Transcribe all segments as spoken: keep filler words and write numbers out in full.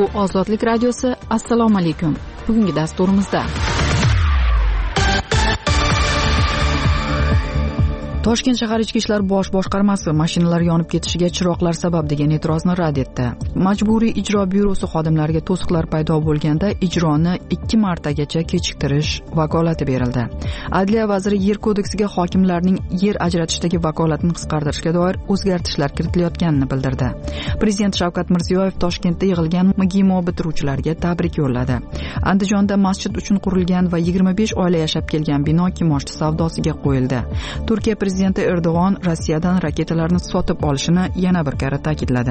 Bu Ozodlik radiosi. Assalomu alaykum. Bugungi dasturimizda Toshkent shahar ichki ishlar bosh boshqarmasi mashinalar yonib ketishiga chiroqlar sabab degan e'tirozni rad etdi. Majburiy ijro byurosi xodimlariga to'siqlar paydo bo'lganda ijroni ikki martagacha kechiktirish vakolati berildi. Adliya vaziri yer kodeksiga hokimlarning yer ajratishdagi vakolatini qisqartirishga doir o'zgartishlar kiritilayotganini bildirdi. Prezident Shavkat Mirziyoyev Toshkentda yig'ilgan M G I M O bitiruvchilarga tabrik yo'lladi. Andijonda masjid uchun qurilgan va yigirma besh oila yashab kelgan bino kimoshdi savdosiga qo'yildi. Turkiya Prezidenti Erdo'g'on Rossiyadan raketalarni sotib olishini yana bir karra ta'kidladi.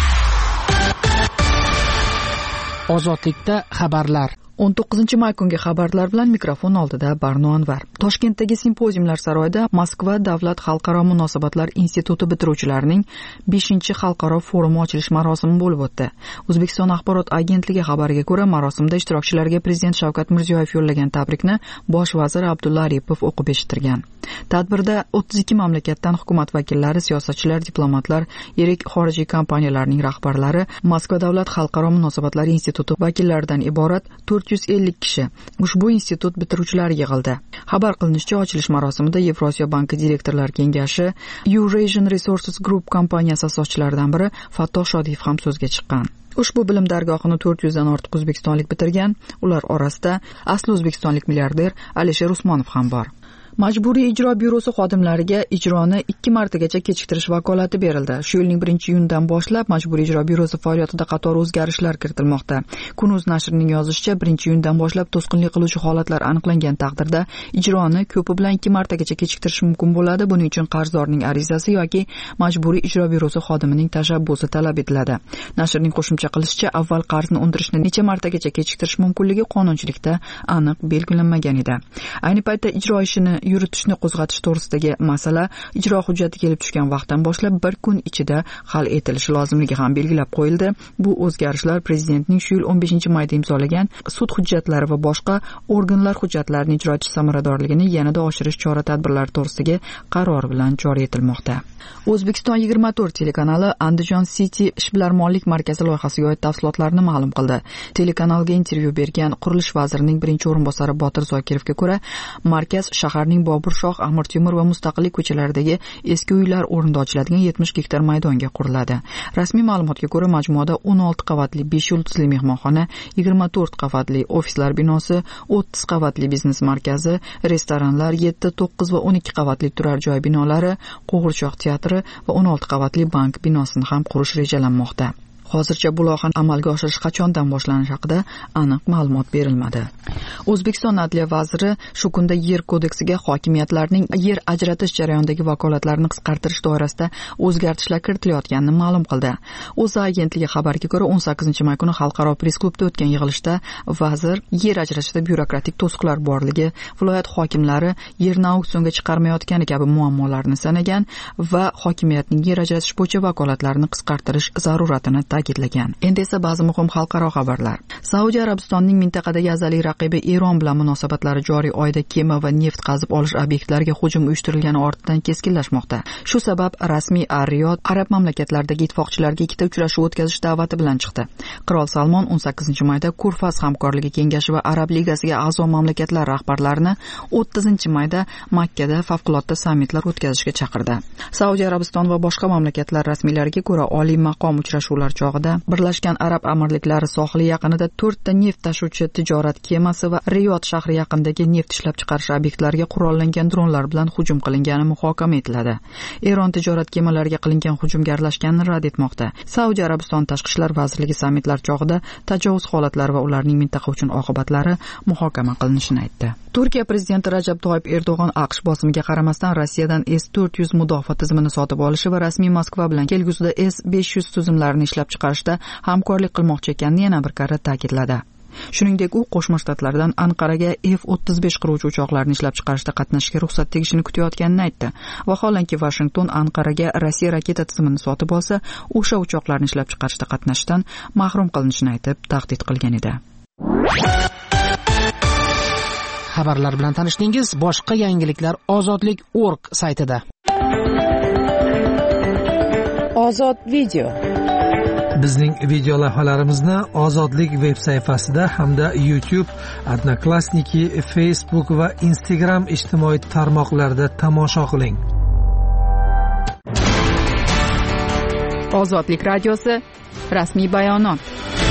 Ozodlikda xabarlar. o'n to'qqizinchi may kungi xabarlar bilan mikrofon oldida Barno Anvar. Toshkentdagi simpoziumlar saroyida Moskva davlat xalqaro munosabatlar instituti bitiruvchilarining beshinchi xalqaro forumi ochilish marosimi bo'lib o'tdi. O'zbekiston axborot agentligi xabariga ko'ra, marosimda ishtirokchilarga Prezident Shavkat Mirziyoyev yo'llagan tabrikni bosh vazir Abdulla Aripov o'qib eshittirgan. Tadbirda o'ttiz ikki mamlakatdan hukumat vakillari, siyosatchilar, diplomatlar, yirik xorijiy kompaniyalarning rahbarlari, Moskva davlat xalqaro munosabatlar instituti vakillaridan iborat to'rt yuz ellik kishi ushbu institut bitiruvchilari yig'ildi. Xabar qilinishicha, ochilish marosimida Yevrosiyo banki direktorlar kengashi Eurasian Resources Group kompaniyasi asoschilaridan biri Fattoh Shodiyev ham so'zga chiqqan. Ushbu bilim dargohini to'rt yuzdan ortiq o'zbekistonlik bitirgan. Ular orasida asli o'zbekistonlik milliarder Alisher Usmonov ham bor. Majburiy ijro byurosi xodimlariga ijroni ikki martagacha kechiktirish vakolati berildi. Shu yilning birinchi iyunidan boshlab Majburiy ijro byurosi faoliyatida qator o'zgarishlar kiritilmoqda. Kunuz nashrining yozishicha, birinchi iyundan boshlab to'sqinlik qiluvchi holatlar aniqlangan taqdirda ijroni ko'pi bilan ikki martagacha kechiktirish mumkin bo'ladi. Buning uchun qarzdorning arizasi yoki Majburiy ijro byurosi xodimining tashabbusi talab etiladi. Nashrning qo'shimcha qilishicha, avval qarzni undirishni necha martagacha kechiktirish mumkinligi qonunchilikda aniq belgilanmagan edi. Ayni paytda ijro ishini yuritishni qo'zg'atish to'g'risidagi masala ijro hujjati kelib tushgan vaqtdan boshlab bir kun ichida hal etilishi lozimligi ham belgilab qo'yildi. Bu o'zgarishlar prezidentning shu yil o'n beshinchi mayda imzolagan sud hujjatlari va boshqa organlar hujjatlarining ijro etish samaradorligini yanada oshirish chora-tadbirlari to'g'risidagi qaror bilan joriy etilmoqda. O'zbekiston yigirma to'rt telekanali Andijon City ishbilarmonlik markazi loyihasiga oid tafsilotlarni ma'lum qildi. Telekanalga intervyu bergan qurilish vazirining birinchi o'rinbosari Botir Zokirovga ko'ra, markaz shaharning Bobur Shoh, Amir Temur va Mustaqillik ko'chalaridagi eski uylar o'rnida ochiladigan yetmish gektar maydonga quriladi. Rasmiy ma'lumotga ko'ra, majmuada o'n olti qavatli besh yulduzli mehmonxona, yigirma to'rt qavatli ofislar binosi, o'ttiz qavatli biznes markazi, restoranlar, yetti, to'qqiz va o'n ikki qavatli turar joy binolari, qo'g'irchoq teatri va o'n olti qavatli bank binosini ham qurish rejalanmoqda. Hozircha bu loyihani amalga oshirish qachondan boshlanishi haqida aniq ma'lumot berilmadi. O'zbekiston Adliya vaziri shu kunda yer kodeksiga hokimiyatlarning yer ajratish jarayonidagi vakolatlarini qisqartirish doirasida o'zgartishlar kiritilayotganini ma'lum qildi. O'zA agentligi xabariga ko'ra, o'n sakkizinchi may kuni xalqaro press-klubda o'tgan yig'ilishda vazir yer ajratishda byurokratik to'siqlar borligi, viloyat hokimlari yerni auksionga chiqarmayotgani kabi muammolarni sanagan va hokimiyatning yer ajratish bo'yicha vakolatlarini qisqartirish zaruratini ta'kidlagan. Endi esa ba'zi muhim xalqaro xabarlar. Saudiya Arabistonining mintaqadagi azaliy raqibi Eron bilan munosabatlari joriy oyda kema va neft qazib olish obyektlariga hujum uyushtirilgani ortidan keskinlashmoqda. Shu sabab rasmiy Ar-Riyod arab mamlakatlaridagi ittifoqchilarga ikkita uchrashuv o'tkazish da'vati bilan chiqdi. Qirol Salmon o'n sakkizinchi mayda Kurfaz hamkorligi kengashi va Arab ligasiga a'zo mamlakatlar rahbarlarini o'ttizinchi mayda Makkada favqulodda sammitlar o'tkazishga chaqirdi. Saudiya Arabiston va boshqa mamlakatlar rasmiylariga ko'ra, oliy maqom uchrashuvlar chog'ida Birlashgan Arab Amirliklari sohili yaqinida to'rtta neft tashuvchi tijorat kemasi va Riyod shahri yaqinidagi neft ishlab chiqarish obyektlariga qurollangan dronlar bilan hujum qilingani muhokama etiladi. Eron tijorat kemalariga qilingan hujumga aralashganini rad etmoqda. Saudiya Arabiston tashqi ishlar vazirligi sammitlar chog'ida tajovuz holatlari va ularning mintaqa uchun oqibatlari muhokama qilinishini aytdi. Turkiya prezidenti Rajab Toyyib Erdo'g'on AQSh bosimiga qaramasdan Rossiyadan S to'rt yuz mudofaa tizimini sotib olishi va rasmiy Moskva bilan kelgusida S besh yuz tizimlarini ishlab chiqarishda hamkorlik qilmoqchi ekanini yana bir karra ta'kidladi. Shuningdek, u Qo'shma Shtatlardan Anqaraga F o'ttiz besh qiruvchi uchoqlarni ishlab chiqarishda qatnashishga ruxsat tegishini kutayotganini aytdi. Vaholanki Washington Anqaraga Rossiya raketa tizimini sotib olsa, o'sha uchoqlarni ishlab chiqarishda qatnashishdan mahrum qilinishini aytib, tahdid qilgan edi. Xabarlar bilan tanishdingiz. Boshqa yangiliklar ozodlik nokta org saytida. Ozod video. Bizning video lavhalarimizni Ozodlik veb sayfasida hamda YouTube, Odnoklassniki, Facebook va Instagram ijtimoiy tarmoqlarida tomosha qiling. Ozodlik radiosi rasmiy bayonot.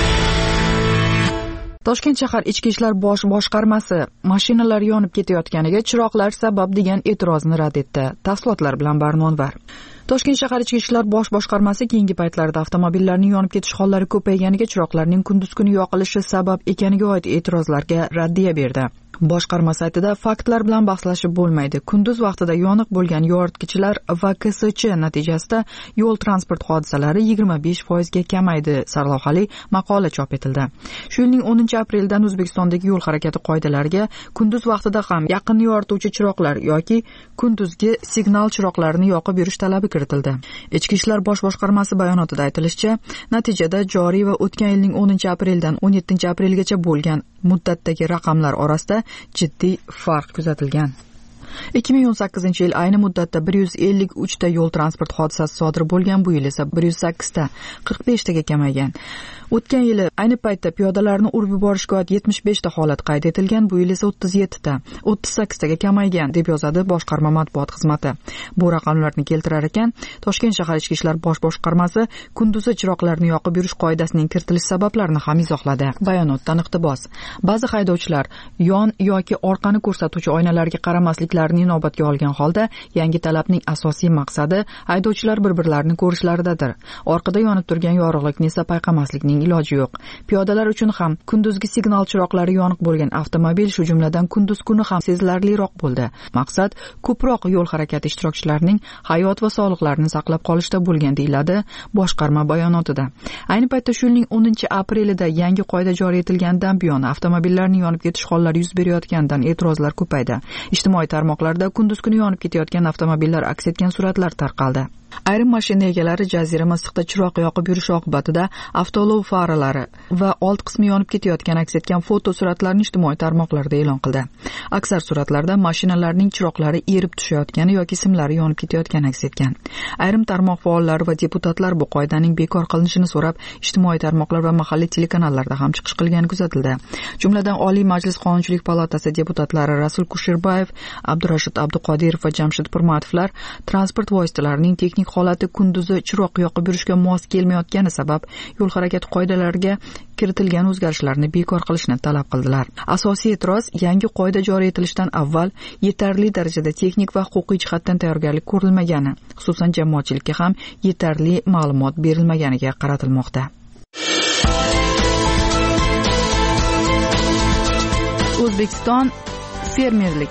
Toshkent shahar ichki ishlar bosh boshqarmasi mashinalar yonib ketayotganiga chiroqlar sabab degan e'tirozni rad etdi. Tafsilotlar bilan Barnonvar. Toshkent shahar ichki ishlar bosh boshqarmasi keyingi paytlarda avtomobillarning yonib ketish hollari ko'payganiga chiroqlarning kunduz kuni yoqilishi sabab ekaniga oid e'tirozlarga raddiya berdi. Boshqarma saytida faktlar bilan bahslashib bo'lmaydi. Kunduz vaqtida yoniq bo'lgan yoritgichlar va K S Ch natijasida yo'l transport hodisalari yigirma besh foizga kamaydi sarlavhali maqola chop etildi. Shu yilning o'ninchi apreldan O'zbekistondagi yo'l harakati qoidalariga kunduz vaqtida ham yaqinni yorituvchi chiroqlar yoki kunduzgi signal chiroqlarini yoqib yurish talabi kiritildi. Ichki ishlar bosh boshqarmasi bayonotida aytilishicha, natijada joriy va o'tgan yilning o'ninchi apreldan o'n yettinchi aprelgacha bo'lgan muddatdagi raqamlar orasida jiddiy farq kuzatilgan. ikki ming o'n sakkizinchi yil ayni muddatda bir yuz ellik uch ta yo'l transport hodisasi sodir bo'lgan, bu yil esa bir yuz sakkiz ta, qirq besh taga kamaygan. O'tgan yili ayni paytda piyodalarni urib yuborishga oid yetmish besh ta holat qayd etilgan, bu yil esa o'ttiz yetti ta, o'ttiz sakkiz taga kamaygan deb yozadi boshqarma matbuot xizmati. Bu raqamlarni keltirar ekan, Toshkent shahar ichki ishlar bosh boshqarmasi kunduzi chiroqlarni yoqib yurish qoidasining kiritilish sabablarini ham izohladi. Bayonotdan iqtibos. Ba'zi haydovchilar yon yoki orqani ko'rsatuvchi oynalarga qaramasliklarini inobatga olgan holda yangi talabning asosiy maqsadi haydovchilar bir-birlarini ko'rishlaridadir. Orqada yonib turgan yorug'likni esa payqamaslikning iloji yo'q. Piyodalar uchun ham kunduzgi signal chiroqlari yoniq bo'lgan avtomobil shu jumladan kunduz kuni ham sezilarliroq bo'ldi. Maqsad ko'proq yo'l harakati ishtirokchilarining hayot va sog'liqlarini saqlab qolishda bo'lgan, deyiladi boshqarma bayonotida. Ayni paytda shu yilning o'ninchi aprelida yangi qoida joriy etilgandan buyon avtomobillarning yonib ketish hollari yuz berayotganidan e'tirozlar ko'paydi. Ijtimoiy tarmoqlarda kunduz kuni yonib ketayotgan avtomobillar aks etgan suratlar tarqaldi. Ayrim mashina egalari jazirama issiqda chiroq yoqib yurish oqibatida avtoolov faralari va old qismi yonib ketayotgan aks etgan foto suratlarni ijtimoiy tarmoqlarda e'lon qildi. Aksar suratlarda mashinalarning chiroqlari erib tushayotgani yoki simlari yonib ketayotgani aks etgan. Ayrim tarmoq faollari va deputatlar bu qoidaning bekor qilinishini so'rab ijtimoiy tarmoqlar va mahalliy telekanallarda ham chiqish qilgani kuzatildi. Jumladan Oliy Majlis Qonunchilik palatasi deputatlari Rasul Kushirbayev, Abdurashid Abduqodirov va Jamshid Purmatovlar transport vositalarining texnik holati kunduzi chiroq yoqib yurishga mos kelmayotgani sabab yo'l harakati qoidalariga kiritilgan o'zgarishlarni bekor qilishni talab qildilar. Asosiy e'tiroz yangi qoida joriy etilishidan avval yetarli darajada texnik va huquqiy jihatdan tayyorgarlik ko'rilmagani, xususan jamoatchilikka ham yetarli ma'lumot berilmaganiga qaratilmoqda. O'zbekiston fermerlik.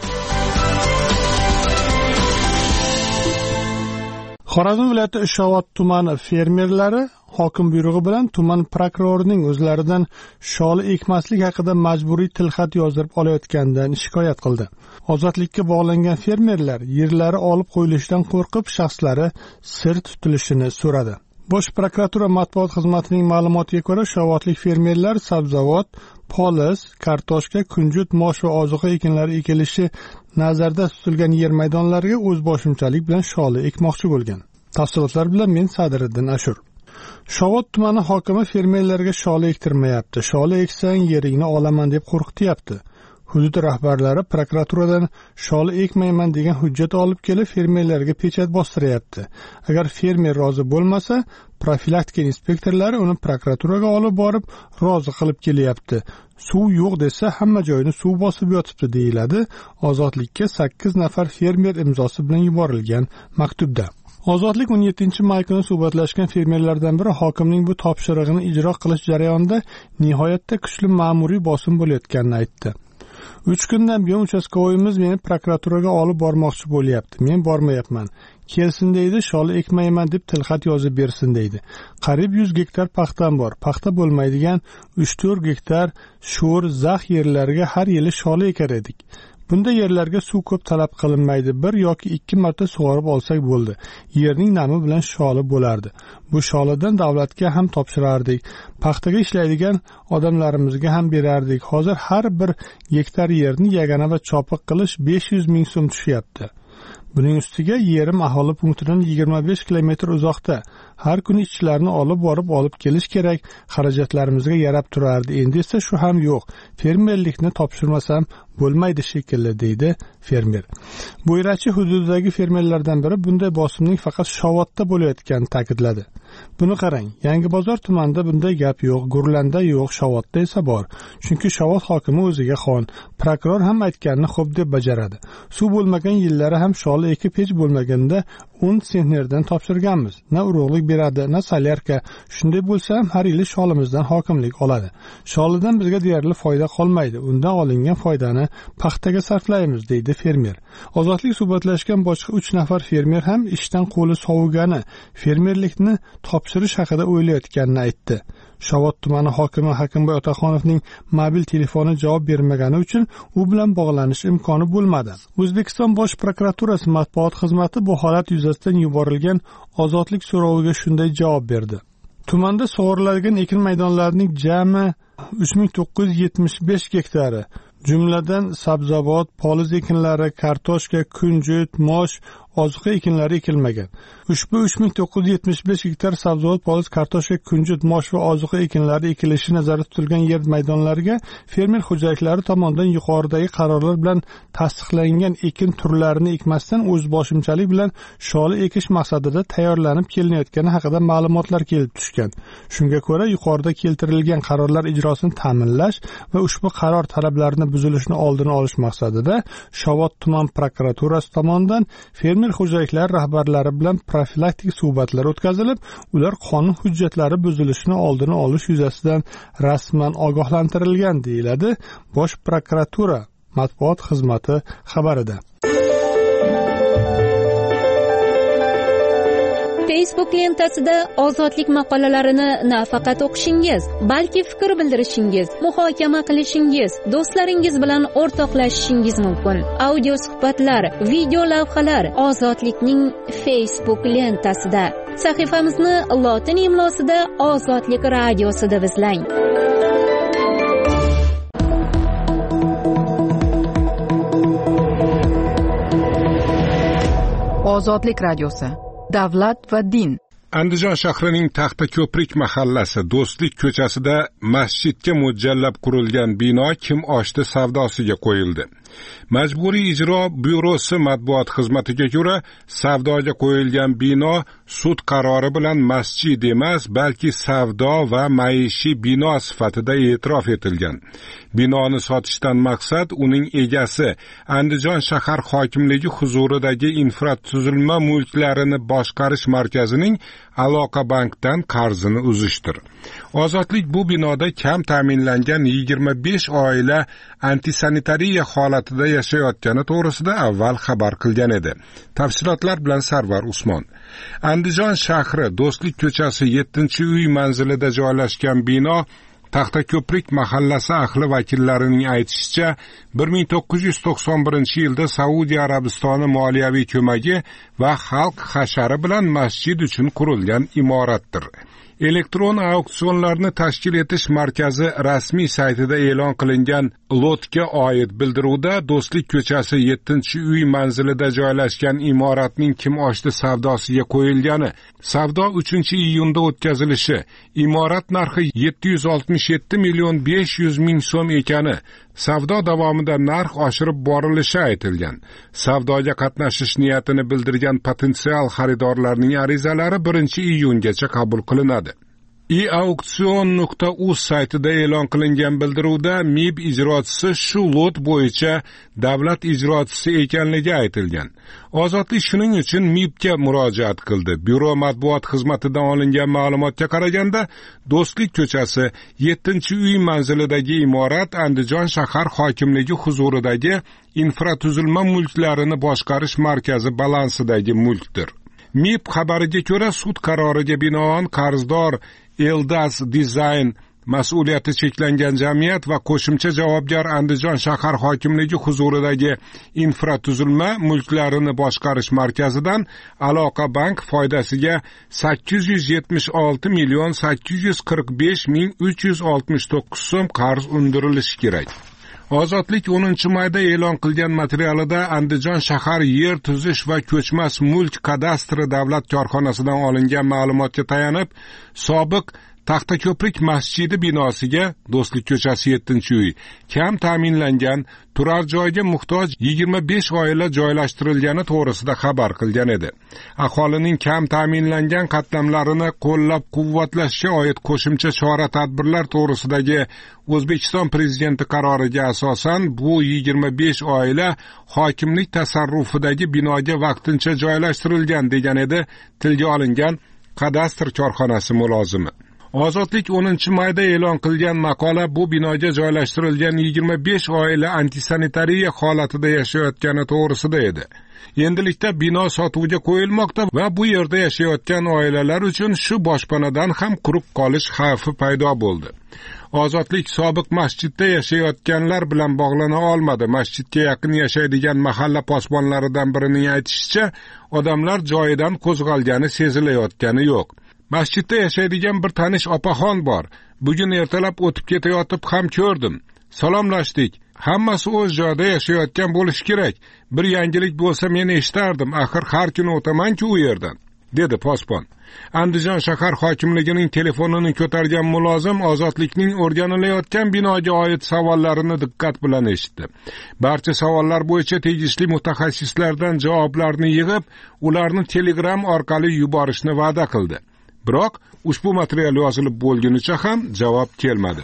Xorazm viloyati Ishobod tumani fermerlari hokim buyrug'i bilan tuman prokurorining o'zlaridan sholi ekmaslik haqida majburiy tilxat yozdirib olayotganidan shikoyat qildi. Ozodlikka bog'langan fermerlar yerlari olib qo'yilishidan qo'rqib shaxslari sir tutilishini so'radi. Bosh prokuratura matbuot xizmatining ma'lumotiga ko'ra, Ishobodlik fermerlar sabzavot, polis, kartoshka, kunjut, mosh va ozuqa ekinlari ekilishi nazarda tutilgan yer maydonlariga o'z boshimchalik bilan sholi ekmoqchi bo'lgan. Tafsilotlar bilan men Sadiriddin Ashur. Ishobod tumani hokimi fermerlarga sholi ektirmayapti. Sholi eksang yeringni olaman deb qo'rqityapti. Hudud rahbarlari prokuraturadan sholi ekmayman degan hujjat olib kelib fermerlarga pechat bostiryapti. Agar fermer rozi bo'lmasa, profilaktika inspektorlari uni prokuraturaga olib borib rozi qilib kelyapti. Suv yo'q desa hamma joyini suv bosib yotibdi, deyiladi Ozodlikka sakkiz nafar fermer imzosi bilan yuborilgan maktubda. Ozodlik o'n yettinchi may kuni suhbatlashgan fermerlardan biri hokimning bu topshirig'ini ijro qilish jarayonida nihoyatda kuchli ma'muriy bosim bo'layotganini aytdi. uch kundan buyon uchastkovoyimiz meni prokuraturaga olib bormoqchi bo'lyapti. Men bormayapman. Kelsin deydi, sholi ekmayman deb tilxat yozib bersin deydi. Qariyb yuz gektar paxtam bor. Paxta bo'lmaydigan uch to'rt gektar sho'r, zax yerlarga har yili sholi ekar edik. Bunda yerlarga suv ko'p talab qilinmaydi. Bir yoki ikki marta sug'orib olsak bo'ldi. Yerning nami bilan sholi bo'lardi. Bu sholidan davlatga ham topshirardik. Paxtaga ishlaydigan odamlarimizga ham berardik. Hozir har bir gektar yerni yagana va chopiq qilish besh yuz ming so'm tushyapti. Buning ustiga yerim aholi punktidan yigirma besh kilometr uzoqda. Har kuni ishchilarni olib borib olib kelish kerak. Xarajatlariga yarab turardi. Endi esa shu ham yo'q. Fermerlikni topshirmasam bo'lmaydi shekilli, deydi fermer. Bo'yrachi hududidagi fermerlardan biri bunday bosimning faqat Shovotda bo'layotganini ta'kidladi. Buni qarang, Yangibozor tumanida bunday gap yo'q, Gurlanda yo'q, Shovotda esa bor. Chunki Shovot hokimi o'ziga xon, prokuror ham aytganini xo'p deb bajaradi. Suv bo'lmagan yillari ham sholi ekib hech bo'lmaganda o'n sentnerdan topshirganmiz. Na urug'lik beradi, na solyarka. Shunday bo'lsa ham har yili sholimizdan hokimlik oladi. Sholidan bizga deyarli foyda qolmaydi. Undan olingan foydani paxtaga sarflaymiz, deydi fermer. Ozodlik suhbatlashgan boshqa uch nafar fermer ham ishdan qo'li sovugani, fermerlikni topshirish haqida o'ylayotganini aytdi. Shovot tumani hokimi Hakimboy Otaxonovning mobil telefoni javob bermagani uchun u bilan bog'lanish imkoni bo'lmadi. O'zbekiston Bosh prokuraturasi matbuot xizmati bu holat yuzasidan yuborilgan ozodlik so'roviga shunday javob berdi. Tumanda sug'oriladigan ekin maydonlarining jami uch ming to'qqiz yuz yetmish besh gektari, jumladan sabzavot, poliz ekinlari, kartoshka, kunjut, mosh, ozuqa ekinlari ekilmagan. Ushbu uch ming to'qqiz yuz yetmish besh gektar sabzavot, poliz, kartoshka, kunjut, mosh va ozuqa ekinlari ekilishi nazarda tutilgan yer maydonlariga fermer xo'jaliklari tomonidan yuqoridagi qarorlar bilan tasdiqlangan ekin turlarini ekmasdan o'zboshimchalik bilan sholi ekish maqsadida tayyorlanib kelinayotgani haqida ma'lumotlar kelib tushgan. Shunga ko'ra, yuqorida keltirilgan qarorlar ijrosini ta'minlash va ushbu qaror talablarini buzilishini oldini olish maqsadida Shovot tuman prokuraturasi tomonidan fermer xo'jaliklari rahbarlari bilan profilaktik suhbatlar o'tkazilib, ular qonun hujjatlari buzilishini oldini olish yuzasidan rasman ogohlantirilgan, deyiladi Bosh prokuratura matbuot xizmati xabarida. Facebook lentasida ozodlik maqolalarini nafaqat o'qishingiz, balki fikr bildirishingiz, muhokama qilishingiz, do'stlaringiz bilan o'rtoqlashishingiz mumkin. Audio suhbatlar, video lavhalar Ozodlikning Facebook lentasida. Sahifamizni lotin imlosida Ozodlik radiosi deb izlang. Ozodlik radiosi. Davlat va din. Andijon shahrining Taxtako'prik mahallasi Do'stlik ko'chasida masjidga mo'ljallab qurilgan bino kim oshdi savdosiga qo'yildi. Majburiy ijro byurosi matbuot xizmatiga ko'ra, savdoga qo'yilgan bino sud qarori bilan masjid emas, balki savdo va maishiy bino sifatida e'tirof etilgan. Binoni sotishdan maqsad uning egasi Andijon shahar hokimligi huzuridagi infratuzilma mulklarini boshqarish markazining Aloqa bankdan qarzini uzishdir. Ozodlik bu binoda kam ta'minlangan yigirma besh oila antisanitariya holatida yashayotgani to'g'risida avval xabar qilgan edi. Tafsilotlar bilan Sarvar Usmon. Andijon shahri Do'stlik ko'chasi yettinchi uy manzilida joylashgan bino Taxtako'prik mahallasi ahli vakillarining aytishicha, bir ming to'qqiz yuz to'qson birinchi yilda Saudiya Arabistoni moliyaviy ko'magi va xalq hashari bilan masjid uchun qurilgan imoratdir. Elektron auksionlarni tashkil etish markazi rasmiy saytida e'lon qilingan lotga oid bildiruvda Do'stlik ko'chasi yettinchi uy manzilida joylashgan imoratning kim oshdi savdosiga qo'yilgani, savdo uchinchi iyunda o'tkazilishi, imorat narxi yetti yuz oltmish yetti million besh yuz ming so'm ekani, savdo davomida narx oshirib borilishi aytilgan. Savdoga qatnashish niyatini bildirgan potensial xaridorlarning arizalari birinchi iyungacha qabul qilinadi. i auksion nuqta uz saytida e'lon qilingan bildiruvda M I B ijrochisi shu lot bo'yicha davlat ijrochisi ekanligi aytilgan. Ozodlik shuning uchun M I Bga murojaat qildi. Byuro matbuot xizmatidan olingan ma'lumotga qaraganda, Do'stlik ko'chasi yettinchi uy manzilidagi imorat Andijon shahar hokimligi huzuridagi infratuzilma mulklarini boshqarish markazi balansidagi mulkdir. M I B xabariga ko'ra, sud qaroriga binoan qarzdor Eldas Design mas'uliyati cheklangan jamiyat va qo'shimcha javobgar Andijon shahar hokimligi huzuridagi infratuzilma mulklarini boshqarish markazidan Aloqa bank foydasiga sakkiz yuz yetmish olti million sakkiz yuz qirq besh ming uch yuz oltmish to'qqiz so'm qarz undirilishi kerak. Ozodlik o'ninchi mayda e'lon qilgan materialida Andijon shahar yer tuzish va ko'chmas mulk kadastri davlat korxonasidan olingan ma'lumotga tayanib, sobiq Taxtako'prik masjidi binosiga Do'stlik ko'chasi yettinchi uy kam ta'minlangan turar joyga muhtoj yigirma besh oila joylashtirilgani to'g'risida xabar qilgan edi. Aholining kam ta'minlangan qatlamlarini qo'llab-quvvatlashga oid qo'shimcha chora-tadbirlar to'g'risidagi O'zbekiston prezidenti qaroriga asosan bu yigirma besh oila hokimlik tasarrufidagi binoga vaqtincha joylashtirilgan degan edi tilga olingan kadastr korxonasi mulozimi. Ozodlik o'ninchi mayda e'lon qilgan maqola bu binoga joylashtirilgan yigirma besh oila antisanitariya holatida yashayotgani to'g'risida edi. Endilikda bino sotuvga qo'yilmoqda va bu yerda yashayotgan oilalar uchun shu boshpanadan ham quruq qolish xavfi paydo bo'ldi. Ozodlik sobiq masjidda yashayotganlar bilan bog'lana olmadi. Masjidga yaqin yashaydigan mahalla posbonlaridan birining aytishicha, odamlar joyidan qo'zg'algani sezilayotgani yo'q. Masjidda yashaydigan bir tanish opaxon bor. Bugun ertalab o'tib ketayotib ham ko'rdim. Salomlashdik. Hammasi o'z joyida yashayotgan bo'lish kerak. Bir yangilik bo'lsa men eshitardim. Axir har kuni o'taman-ku u yerdan, dedi posbon. Andijon shahar hokimligining telefonini ko'targan mulozim Ozodlikning o'rganilayotgan binoga oid savollarini diqqat bilan eshitdi. Barcha savollar bo'yicha tegishli mutaxassislardan javoblarni yig'ib, ularni Telegram orqali yuborishni va'da qildi. Biroq ushbu material yozilib bo'lgunicha ham javob kelmadi.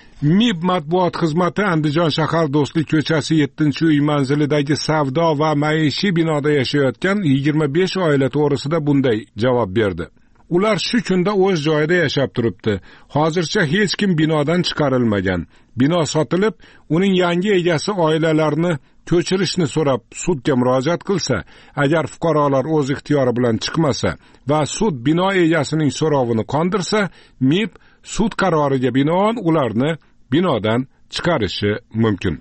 M I B matbuot xizmati Andijon shahar Do'stlik ko'chasi yettinchi uy manzilidagi savdo va maishiy binoda yashayotgan yigirma besh oila to'g'risida bunday javob berdi. Ular shu kunda o'z joyida yashab turibdi. Hozircha hech kim binodan chiqarilmagan. Bino sotilib, uning yangi egasi oilalarni ko'chirishni so'rab sudga murojaat qilsa, agar fuqarolar o'z ixtiyori bilan chiqmasa va sud bino egasining so'rovini qondirsa, M I B sud qaroriga binoan ularni binodan chiqarishi mumkin.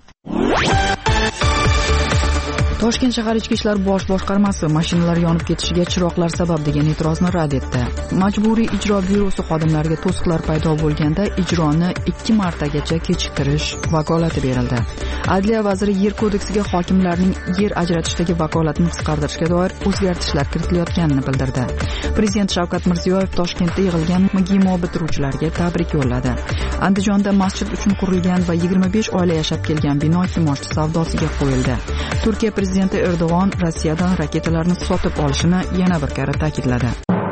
Toshkent shahar ichki ishlar bosh boshqarmasi mashinalar yonib ketishiga chiroqlar sabab degan e'tirozni rad etdi. Majburiy ijro byurosi xodimlariga to'siqlar paydo bo'lganda ijroni ikki martagacha kechiktirish vakolati berildi. Adliya vaziri yer kodeksiga hokimlarning yer ajratishdagi vakolatini qisqartirishga doir o'zgartishlar kiritilayotganini bildirdi. Prezident Shavkat Mirziyoyev Toshkentda yig'ilgan M G I M O bitiruvchilarga tabrik yo'lladi. Andijonda masjid uchun qurilgan va yigirma besh oila yashab kelgan bino kimoshdi savdosiga qo'yildi. Turkiya Prezidenti Erdo'g'on Rossiyadan raketalarni sotib olishini yana bir karra ta'kidladi.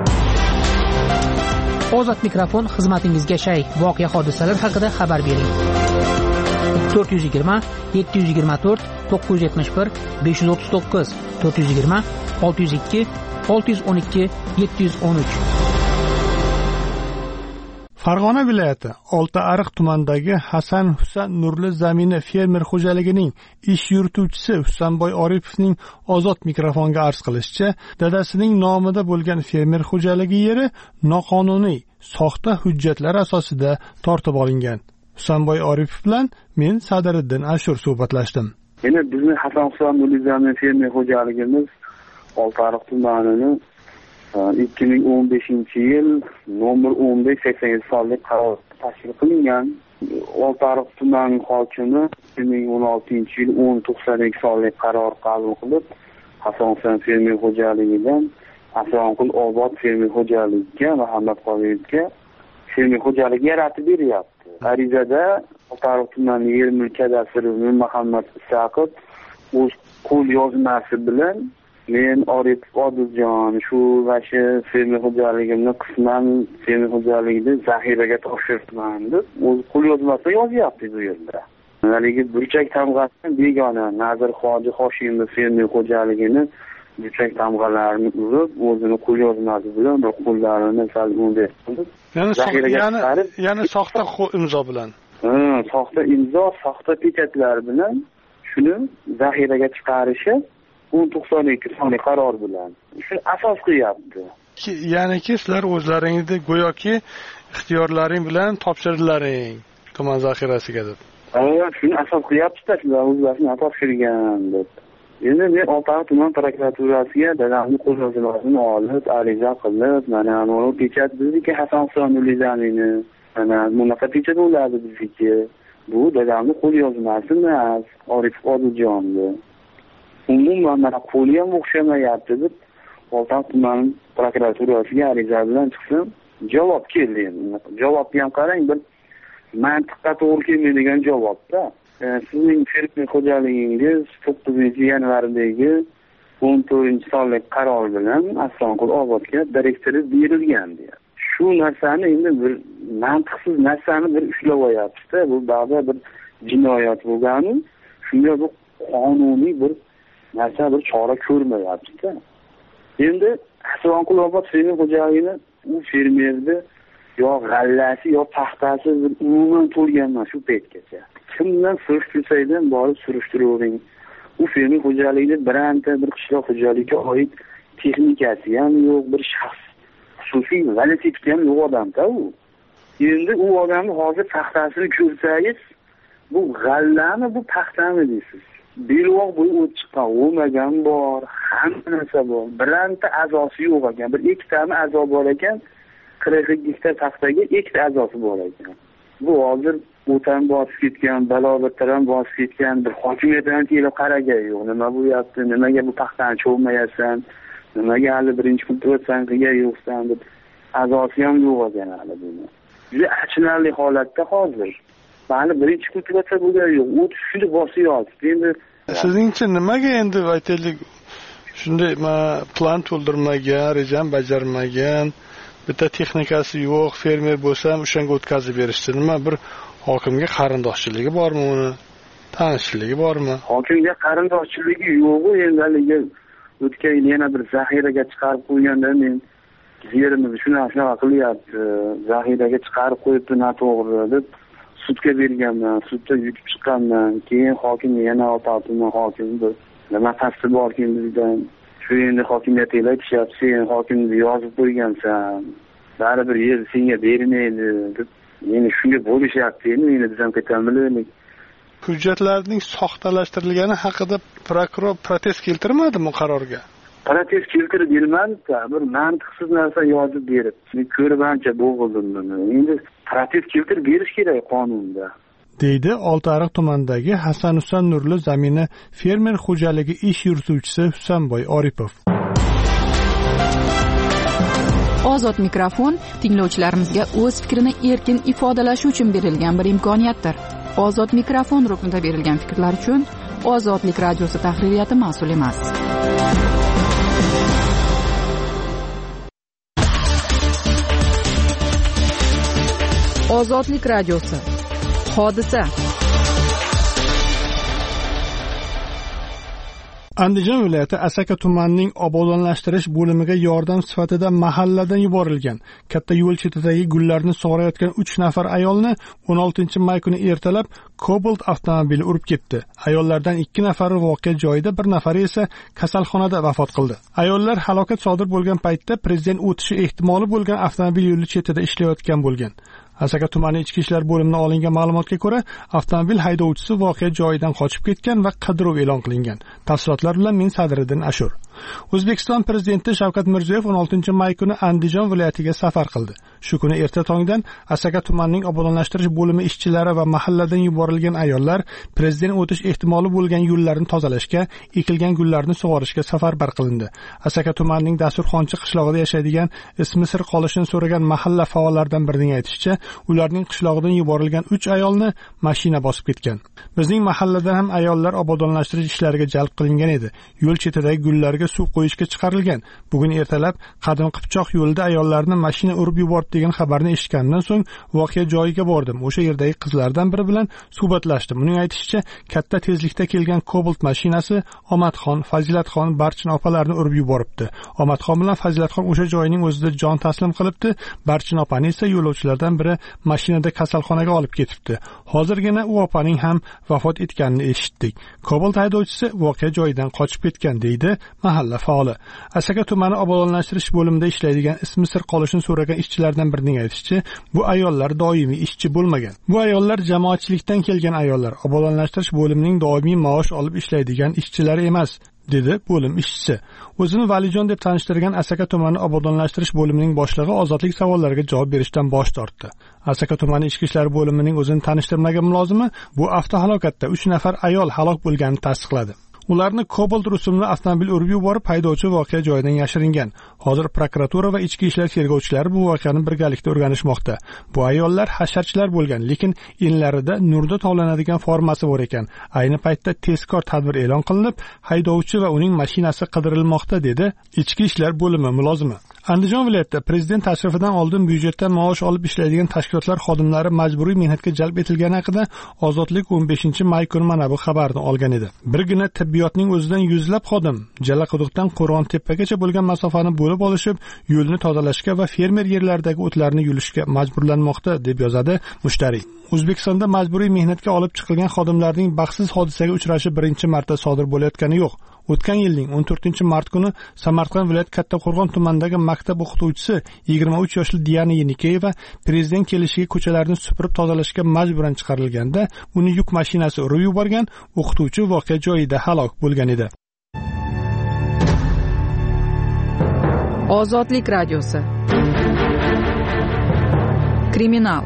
Ozod mikrofon xizmatingizga shay. Voqea hodisalar haqida xabar bering. to'rt yuz yigirma yetti yuz yigirma to'rt to'qqiz yuz yetmish bir besh yuz o'ttiz to'qqiz to'rt yuz yigirma olti yuz ikki olti yuz o'n ikki yetti yuz o'n uch. Farg'ona viloyati Oltiariq tumanidagi Hasan Husan Nurli zamini fermer xo'jaligining ish yurituvchisi Husanboy Oripovning ozod mikrofonga arz qilishicha, dadasining nomida bo'lgan fermer xo'jaligi yeri noqonuniy, soxta hujjatlar asosida tortib olingan. Husanboy Oripov bilan men Sadiriddin Ashur suhbatlashdim. Endi bizning Hasan Husan Nurli zamini fermer xo'jaligimiz Oltiariq tumanining ikki ming o'n beshinchi yil nomer o'n besh sakson sonli qaror tashkil qilingan. Oltiariq tumani hokimi ikki ming o'n oltinchi yil o'n to'qson ikki sonli qaror qabul qilib, Hasan Husan fermer xo'jaligidan Asronqul Obod fermer xo'jaligiga va Muhammad Qodiriyevga fermer xo'jaligi yaratib beryapti. Arizada Oltiariq tumani yer mulk kadastri Muhammad Isaqov o'z qo'l yozmasi bilan men Oripov Odiljon shu vashi fermer xo'jaligimni qisman fermer xo'jaligida zaxiraga topshiribman deb o'z qo'l yozmasida yozyapti bu yerda. Haligi burchak tamg'asini begona Nazir Hoji Hoshimov fermer xo'jaligini burchak tamg'alarini urib, o'zini qo'l yozmasi bilan bir qo'llarini sal unday qilib, ya'ni ya'ni soxta imzo bilan. Ha, soxta imzo, soxta pechatlar bilan shuni zaxiraga chiqarishi o'n to'qson ikki sonli qaror bilan shuni asos qilyapti. Ya'niki sizlar o'zlaringizni go'yoki ixtiyorlaring bilan topshirdilaring tuman zaxirasiga deb. Ha, shuni asos qilyapti-da, sizlar o'zlaringizni topshirgan deb. Endi men Oltiariq tuman prokuraturasiga dadamning qo'l yozmasini olib, ariza qilib, mana bu pechat bizniki Hasan Husan Nurli zamini, mana bunaqa pechat bo'ladi bizniki. bu dadamni qo'l yozmasi emas, Orifov Odiljonni. Umuman mana qo'li ham o'xshamayapti deb Oltiariq tumani prokuraturasiga ariza bilan chiqsam, javob keldi endi. Javobni ham qarang, bir mantiqqa to'g'ri kelmaydigan javobda. Sizning fermer xo'jaligingiz to'qqizinchi yanvardagi o'n to'rtinchi sonli qaror bilan Aslanqul obodga direktori berilgan deyapti. Shu narsani endi bir mantiqsiz narsani bir ushlab olyapti-da, bu ba'zi bir jinoyat bo'lgani, shunga bu qonuniy bir narsa bir chora ko'rmayapti-da. Endi Aslanqul obod fermer xo'jaligini u fermerni yo g'allasi yo paxtasi umuman to'lganman shu paytgacha. Kimdan surishtirsangdan borib surishtiravering. U fermer xo'jaligida biranta bir qishloq xo'jaligiga oid texnikasi ham yo'q, bir shaxs xususiy velosipedi ham yo'q odam-da u. Endi u odamni hozir paxtasini ko'rsangiz, bu g'allami, bu paxtami deysiz. Belvoq bo'yi o't chiqqan, o'magan bor, hamma narsa bor. Biranta a'zosi yo'q ekan, bir ikkitami a'zo bor ekan, qirq ikki gektar paxtaga ikkita a'zosi bor ekan. Bu hozir o'tan bosib ketgan, balobatdan bosib ketgan, bir hokimiyatdan kelib qaragan yo'q. Nima bo'lyapti? Nimaga bu paxtani cho'mayapsan? Nimaga hali birinchi kultursan qilgan yo'qsan deb a'zosi ham yo'q ekan hali buni. Juda achinarli holatda hozir. Hali birinchi kultursa bo'lgan yo'q. O't shuni bosyapti. Endi sizningcha nimaga endi aytaylik shunday plan to'ldirmagan, rejam bajarmagan, bitta texnikasi yo'q, fermer bo'lsam o'shanga o'tkazib berishdi. Nima bir hokimga qarindoshchiligi bormi uni? Tanishchiligi bormi? Hokimga qarindoshchiligi yo'q-ku, endi haligi o'tgan yil yana bir zaxiraga chiqarib qo'yganda men yerimizni shunaqa shunaqa qilyapti, zaxiraga chiqarib qo'yibdi noto'g'ri deb sudga berganman, sudda yutib chiqqanman. Keyin hokimga yana o'tayapman, hokimni nima qasdi borkin bizdan. Shu endi hokimiyatga aytishyapti, sen hokimni yozib qo'ygansan, baribir yer senga bermaydi deb. Meni shunga bo'lishyapti, endi meni biz ham ketamizmi? Hujjatlarning soxtalashtirilgani haqida prokuror protest keltirmadimi qarorga? Protest keltirib bermadi-da, bir mantiqsiz narsa yozib berib. Men ko'rib ancha bo'g'ildim buni. Endi protest keltirib berish kerak qonunda. deydi Oltiariq tumanidagi Hasan Husan Nurli zamini fermer xo'jaligi ish yurituvchisi Husanboy Oripov. Ozod mikrofon tinglovchilarimizga o'z fikrini erkin ifodalashi uchun berilgan bir imkoniyatdir. Ozod mikrofon ruknida berilgan fikrlar uchun Ozodlik radiosi tahririyati mas'ul emas. Ozodlik radiosi. Hodisa. Andijon viloyati Asaka tumanining obodonlashtirish bo'limiga yordam sifatida mahalladan yuborilgan katta yo'l chetidagi gullarni sug'orayotgan uch nafar ayolni o'n oltinchi may kuni ertalab Cobalt avtomobili urib ketdi. Ayollardan ikki nafari voqea joyida, bir nafari esa kasalxonada vafot qildi. Ayollar halokat sodir bo'lgan paytda prezident o'tishi ehtimoli bo'lgan avtomobil yo'li chetida ishlayotgan bo'lgan. Asaka tumani ichki ishlar bo'limidan olingan ma'lumotga ko'ra, avtomobil haydovchisi voqea joyidan qochib ketgan va qidiruv e'lon qilingan. Tafsilotlar bilan men Sadriddin Ashur. O'zbekiston prezidenti Shavkat Mirziyoyev o'n oltinchi may kuni Andijon viloyatiga safar qildi. Shu kuni erta tongdan Asaka tumanining obodonlashtirish bo'limi ishchilari va mahalladan yuborilgan ayollar prezident o'tish ehtimoli bo'lgan yo'llarni tozalashga, ekilgan gullarni sug'orishga safarbar qilindi. Asaka tumanining Dasturxonchi qishlog'ida yashaydigan ismi sir qolishini so'ragan mahalla faollaridan birining aytishicha, ularning qishlog'idan yuborilgan uch ayolni mashina bosib ketgan. Bizning mahalladan ham ayollar obodonlashtirish ishlariga jalb qilingan edi. Yo'l chetidagi gullarga suv qo'yishga chiqarilgan. Bugun ertalab Qadim Qipchoq yo'lida ayollarni mashina urib yubordi degan xabarni eshitgandan so'ng voqea joyiga bordim. O'sha yerdagi qizlardan biri bilan suhbatlashdim. Uning aytishicha, katta tezlikda kelgan Cobalt mashinasi Omadxon, Fazilatxon Barchin opalarni urib yuboribdi. Omadxon bilan Fazilatxon o'sha joyning o'zida jon taslim qilibdi. Barchin opani esa yo'lovchilardan biri mashinada kasalxonaga olib ketibdi. Hozirgina u opaning ham vafot etganini eshitdik. Cobalt haydovchisi voqea joyidan qochib ketgan, deydi mahalla faoli. Asaka tumani obodonlashtirish bo'limida ishlaydigan ismi sir qolishini so'ragan ishchilardan birining aytishicha, bu ayollar doimiy ishchi bo'lmagan. Bu ayollar jamoatchilikdan kelgan ayollar, obodonlashtirish bo'limining doimiy maosh olib ishlaydigan ishchilari emas. dedi bo'lim ishchisi. O'zini Valijon deb tanishtirgan Asaka tumani obodonlashtirish bo'limining boshlig'i ozodlik savollariga javob berishdan bosh tortdi. Asaka tumani ichki ishlar bo'limining o'zini tanishtirmagan mulozimi bu avtohalokatda uch nafar ayol halok bo'lganini tasdiqladi. Ularni Cobalt rusumli avtomobil urib yuborib, haydovchi voqea joyidan yashiringan. Hozir prokuratura va ichki ishlar tergovchilari bu voqeani birgalikda o'rganishmoqda. Bu ayollar hasharchilar bo'lgan, lekin inlarida nurda tovlanadigan formasi bor ekan. Ayni paytda tezkor tadbir e'lon qilinib, haydovchi va uning mashinasi qidirilmoqda, dedi ichki ishlar bo'limi mulozimi. Andijon viloyatida prezident tashrifidan oldin byudjetdan maosh olib ishlaydigan tashkilotlar xodimlari majburiy mehnatga jalb etilgani haqida Ozodlik o'n beshinchi may kuni mana bu xabarni olgan edi. Birgina tibbiyotning o'zidan yuzlab xodim Jalaquduqdan Qo'rg'on-Tepagacha bo'lgan masofani bo'lib olishib, yo'lni tozalashga va fermer yerlaridagi o'tlarni yulishga majburlanmoqda, deb yozadi Mushtariy. O'zbekistonda majburiy mehnatga olib chiqilgan xodimlarning baxtsiz hodisaga uchrashi birinchi marta sodir bo'layotgani yo'q. O'tgan yilning o'n to'rtinchi mart kuni Samarqand viloyat Kattaqo'rg'on tumanidagi maktab o'qituvchisi yigirma uch yoshli Diana Yenikeyeva prezident kelishiga ko'chalarni supurib tozalashga majburan chiqarilganda uni yuk mashinasi urib yuborgan, o'qituvchi voqea joyida halok bo'lgan edi. Ozodlik radiosi. Kriminal.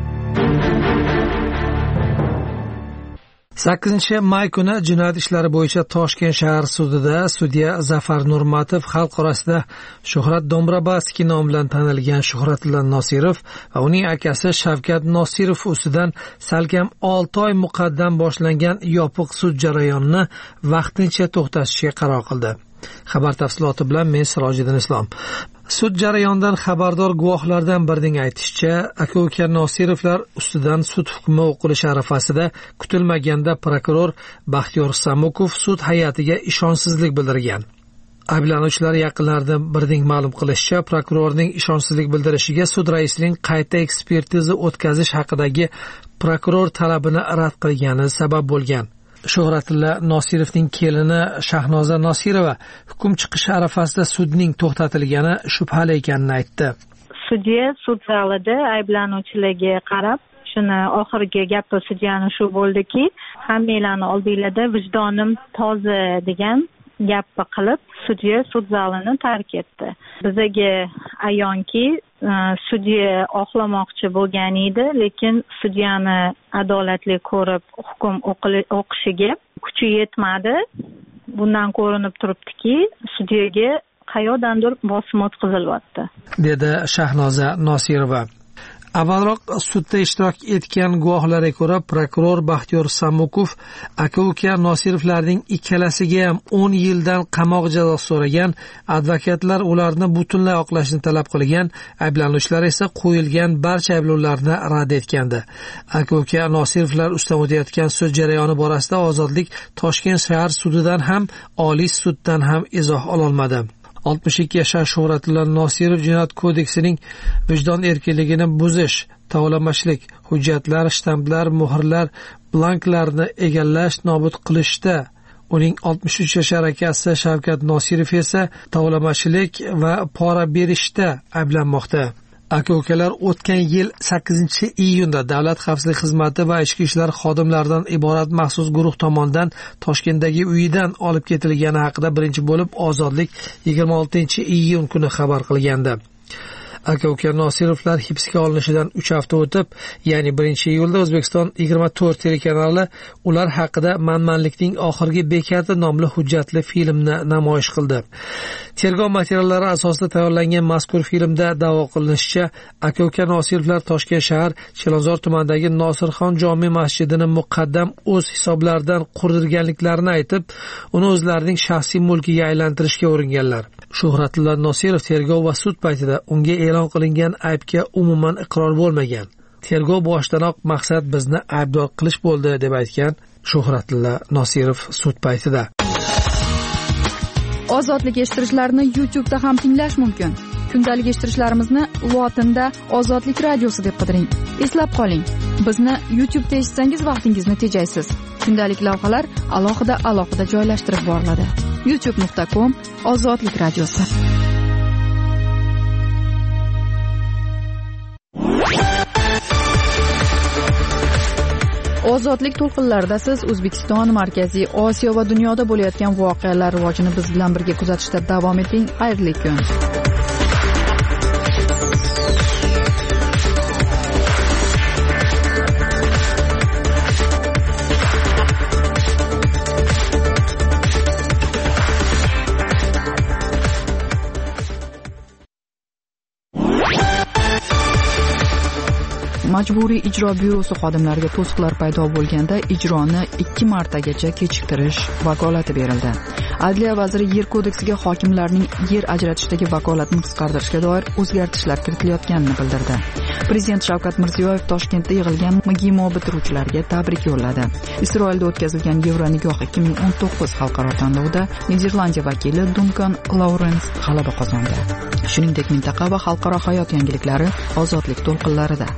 sakkizinchi may kuni jinoyat ishlari bo'yicha Toshkent shahar sudida sudya Zafar Nurmatov xalq orasida Shuhrat Dombrabasskiy nomi bilan tanilgan Shuhratilla Nosirov va uning akasi Shavkat Nosirov ustidan salkam olti oy muqaddam boshlangan yopiq sud jarayonini vaqtincha to'xtatishga qaror qildi. Xabar tafsiloti bilan men Sirojiddin Islom. Sud jarayonidan xabardor guvohlardan birining aytishicha, aka-uka Nosirovlar ustidan sud hukmi o'qilishi arafasida kutilmaganda prokuror Baxtiyor Samukov sud hay'atiga ishonchsizlik bildirgan. Ayblanuvchilar yaqinlaridan birining ma'lum qilishicha, prokurorning ishonchsizlik bildirishiga sud raisining qayta ekspertiza o'tkazish haqidagi prokuror talabini rad qilgani sabab bo'lgan. Shuhratilla Nosirovning kelini Shahnoza Nosirova hukm chiqishi arafasida sudning to'xtatilgani shubhali ekanini aytdi. Sudya sud zalida ayblanuvchilarga qarab, shuni oxirgi gapi sudyani shu bo'ldiki, hammanglarning oldinglarda vijdonim toza degan gapni qilib, sudya sud zalini tark etdi. Bizga ayonki, sudya oqlamoqchi bo'lgan edi, lekin sudyani adolatli ko'rib hukm o'qishiga kuchi yetmadi. Bundan ko'rinib turibdiki, sudyaga qayoqdandir bosim o'tkazilyapti, dedi Shahnoza Nosirova. Avvalroq sudda ishtirok etgan guvohlarga ko'ra, prokuror Baxtiyor Samukov aka-uka Nosirovlarning ikkalasiga ham o'n yildan qamoq jazosi so'ragan, advokatlar ularni butunlay oqlashni talab qilgan, ayblanuvchilar esa qo'yilgan barcha ayblovlarni rad etgandi. Aka-uka Nosirovlar ustidan o'tayotgan sud jarayoni borasida Ozodlik Toshkent shahar sudidan ham, Oliy suddan ham izoh ololmadi. oltmish ikki yashar Shuhratilla Nosirov Jinoyat kodeksining vijdon erkinligini buzish, tovlamachilik, hujjatlar, shtamplar, muhrlar, blanklarni egallash, nobud qilishda, uning oltmish uch yashar akasi Shavkat Nosirov esa tovlamachilik va pora berishda ayblanmoqda. Aka-ukalar o'tgan yil sakkizinchi iyunda Davlat xavfsizlik xizmati va ichki ishlar xodimlaridan iborat maxsus guruh tomonidan Toshkentdagi uyidan olib ketilgani haqida birinchi bo'lib Ozodlik yigirma oltinchi iyun kuni xabar qilgandi. Aka-uka Nosirovlar hibsga olinishidan uch hafta o'tib, ya'ni birinchi iyulda O'zbekiston yigirma to'rt telekanali ular haqida Manmanlikning oxirgi bekati nomli hujjatli filmni namoyish qildi. Tergov materiallari asosida tayyorlangan mazkur filmda da'vo qilinishicha, aka-uka Nosirovlar Toshkent shahar Chilonzor tumanidagi Nosirxon jome masjidini muqaddam o'z hisoblaridan qurdirganliklarini aytib, uni o'zlarining shaxsiy mulkiga aylantirishga uringanlar. Shuhratilla Nosirov tergov va sud paytida unga e'lon qilingan aybga umuman iqror bo'lmagan. Tergov boshidanoq maqsad bizni aybdor qilish bo'ldi deb aytgan Shuhratilla Nosirov sud paytida. Ozodlik eshittirishlarni YouTube da ham tinglash mumkin. Kundalik eshittirishlarimizni lotinda Ozodlik radiosi deb qidiring. Eslab qoling, bizni YouTube da eshitsangiz vaqtingizni tejaysiz. Kundalik lavhalar alohida alohida joylashtirib boriladi. youtube nuqta com Ozodlik radiosi. Ozodlik to'lqinlarida siz O'zbekiston, Markaziy Osiyo va dunyoda bo'layotgan voqealar rivojini biz bilan birga kuzatishda davom eting. Xayrli kun. Majburiy ijro byurosi xodimlariga to'siqlar paydo bo'lganda ijroni ikki martagacha kechiktirish vakolati berildi. Adliya vaziri yer kodeksiga hokimlarning yer ajratishdagi vakolatini qisqartirishga doir o'zgartishlar kiritilayotganini bildirdi. Prezident Shavkat Mirziyoyev Toshkentda yig'ilgan M G I M O bitiruvchilariga tabrik yo'lladi. Isroilda o'tkazilgan Yevronigoh ikki ming o'n to'qqiz xalqaro tanlovida Niderlandiya vakili Dunkan Laurens g'alaba qozondi. Shuningdek, mintaqa va xalqaro hayot yangiliklari ozodlik to'lqinlarida.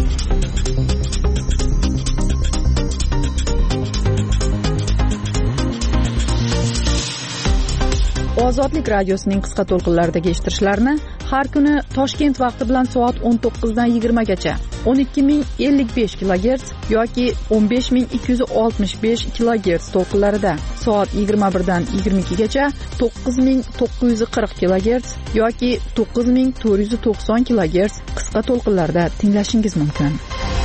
Ozodlik radiosining qisqa to'lqinlaridagi eshittirishlarni har kuni Toshkent vaqti bilan soat o'n to'qqizdan yigirma gacha o'n ikki ming ellik besh kilogerts yoki o'n besh ming ikki yuz oltmish besh kilogerts to'lqinlarida, soat yigirma birdan yigirma ikki gacha to'qqiz ming to'qqiz yuz qirq kilogerts yoki to'qqiz ming to'rt yuz to'qson kilogerts qisqa to'lqinlarda tinglashingiz mumkin.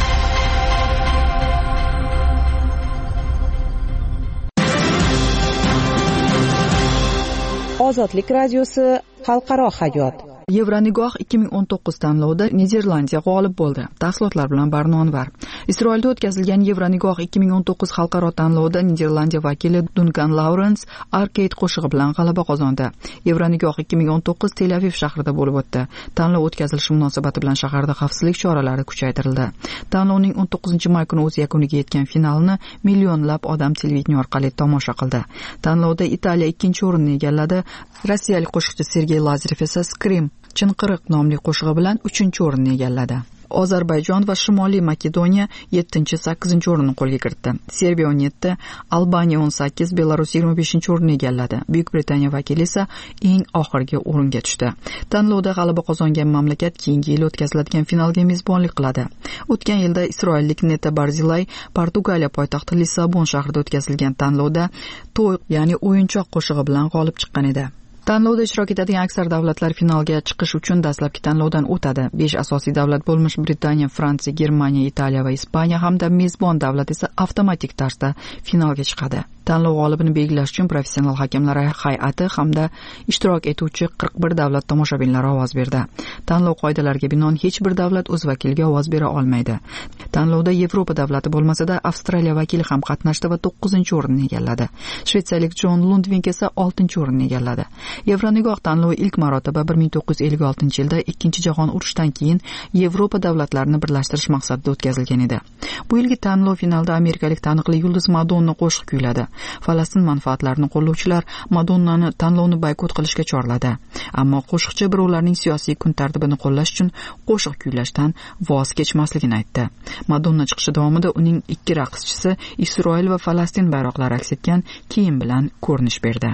Ozodlik radiosi xalqaro hayot. Yevronigoh ikki ming o'n to'qqiz tanlovida Niderlandiya g'olib bo'ldi. Tafsilotlar bilan Barno Anvar. Isroilda o'tkazilgan Yevronigoh ikki ming o'n to'qqiz xalqaro tanlovida Niderlandiya vakili Dunkan Laurens Arcade qo'shig'i bilan g'alaba qozondi. Yevronigoh ikki ming o'n to'qqiz Tel Aviv shahrida bo'lib o'tdi. Tanlov o'tkazilishi munosabati bilan shaharda xavfsizlik choralari kuchaytirildi. Tanlovning o'n to'qqizinchi may kuni o'z yakuniga yetgan finalini millionlab odam televideniya orqali tomosha qildi. Tanlovda Italiya ikkinchi o'rinni egalladi. Rossiyalik qo'shiqchi Sergey Lazarev esa Scream Chinqiriq nomli qo'shig'i bilan uchinchi o'rinni egalladi. Ozarbayjon va Shimoliy Makedoniya yettinchi sakkizinchi o'rinni qo'lga kiritdi. Serbiya o'n yetti, Albaniya o'n sakkiz, Belarus yigirma beshinchi o'rinni egalladi. Buyuk Britaniya vakili esa eng oxirgi o'ringa tushdi. Tanlovda g'alaba qozongan mamlakat keyingi yil o'tkaziladigan finalga mezbonlik qiladi. O'tgan yilda isroillik Neta Barzilay Portugaliya poytaxti Lissabon shahrida o'tkazilgan tanlovda to'y, ya'ni o'yinchoq qo'shig'i bilan g'olib chiqqan edi. Tanlovda ishtirok etadigan aksar davlatlar finalga chiqish uchun dastlabki tanlovdan o'tadi. besh asosiy davlat bo'lmish Britaniya, Fransiya, Germaniya, Italiya va Ispaniya hamda mezbon davlat esa avtomatik tarzda finalga chiqadi. Tanlov g'olibini belgilash uchun professional hakamlar hay'ati hamda ishtirok etuvchi qirq bir davlat tomoshabinlari ovoz berdi. Tanlov qoidalariga binoan hech bir davlat o'z vakiliga ovoz bera olmaydi. Tanlovda Yevropa davlati bo'lmasa-da Avstraliya vakili ham qatnashdi va to'qqizinchi o'rinni egalladi. Shvetsiyalik Jon Lundvik esa oltinchi o'rinni egalladi. Yevronigoh tanlovi ilk marotaba bir ming to'qqiz yuz ellik oltinchi yilda Ikkinchi jahon urushidan keyin Yevropa davlatlarini birlashtirish maqsadida o'tkazilgan edi. Bu yilgi tanlov finalda amerikalik taniqli yulduz Madonna qo'shiq kuyladi. Falastin manfaatlarini qo'llovchilar Madonnani tanlovni boykot qilishga chorladi. Ammo qo'shiqchi birovlarning siyosiy kun tartibini qo'llash uchun qo'shiq kuylashdan voz kechmasligini aytdi. Madonna chiqishi davomida uning ikki raqschisi Isroil va Falastin bayroqlari aks etgan kiyim bilan ko'rinish berdi.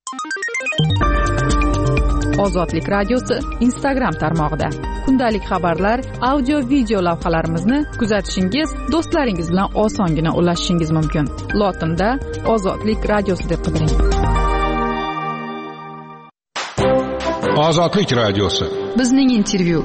Ozodlik radiosi Instagram tarmog'ida kundalik xabarlar, audio video lavhalarimizni kuzatishingiz, do'stlaringiz bilan osongina ulashishingiz mumkin. Lotinda Ozodlik radiosi deb qidiring. Ozodlik radiosi. Bizning intervyu.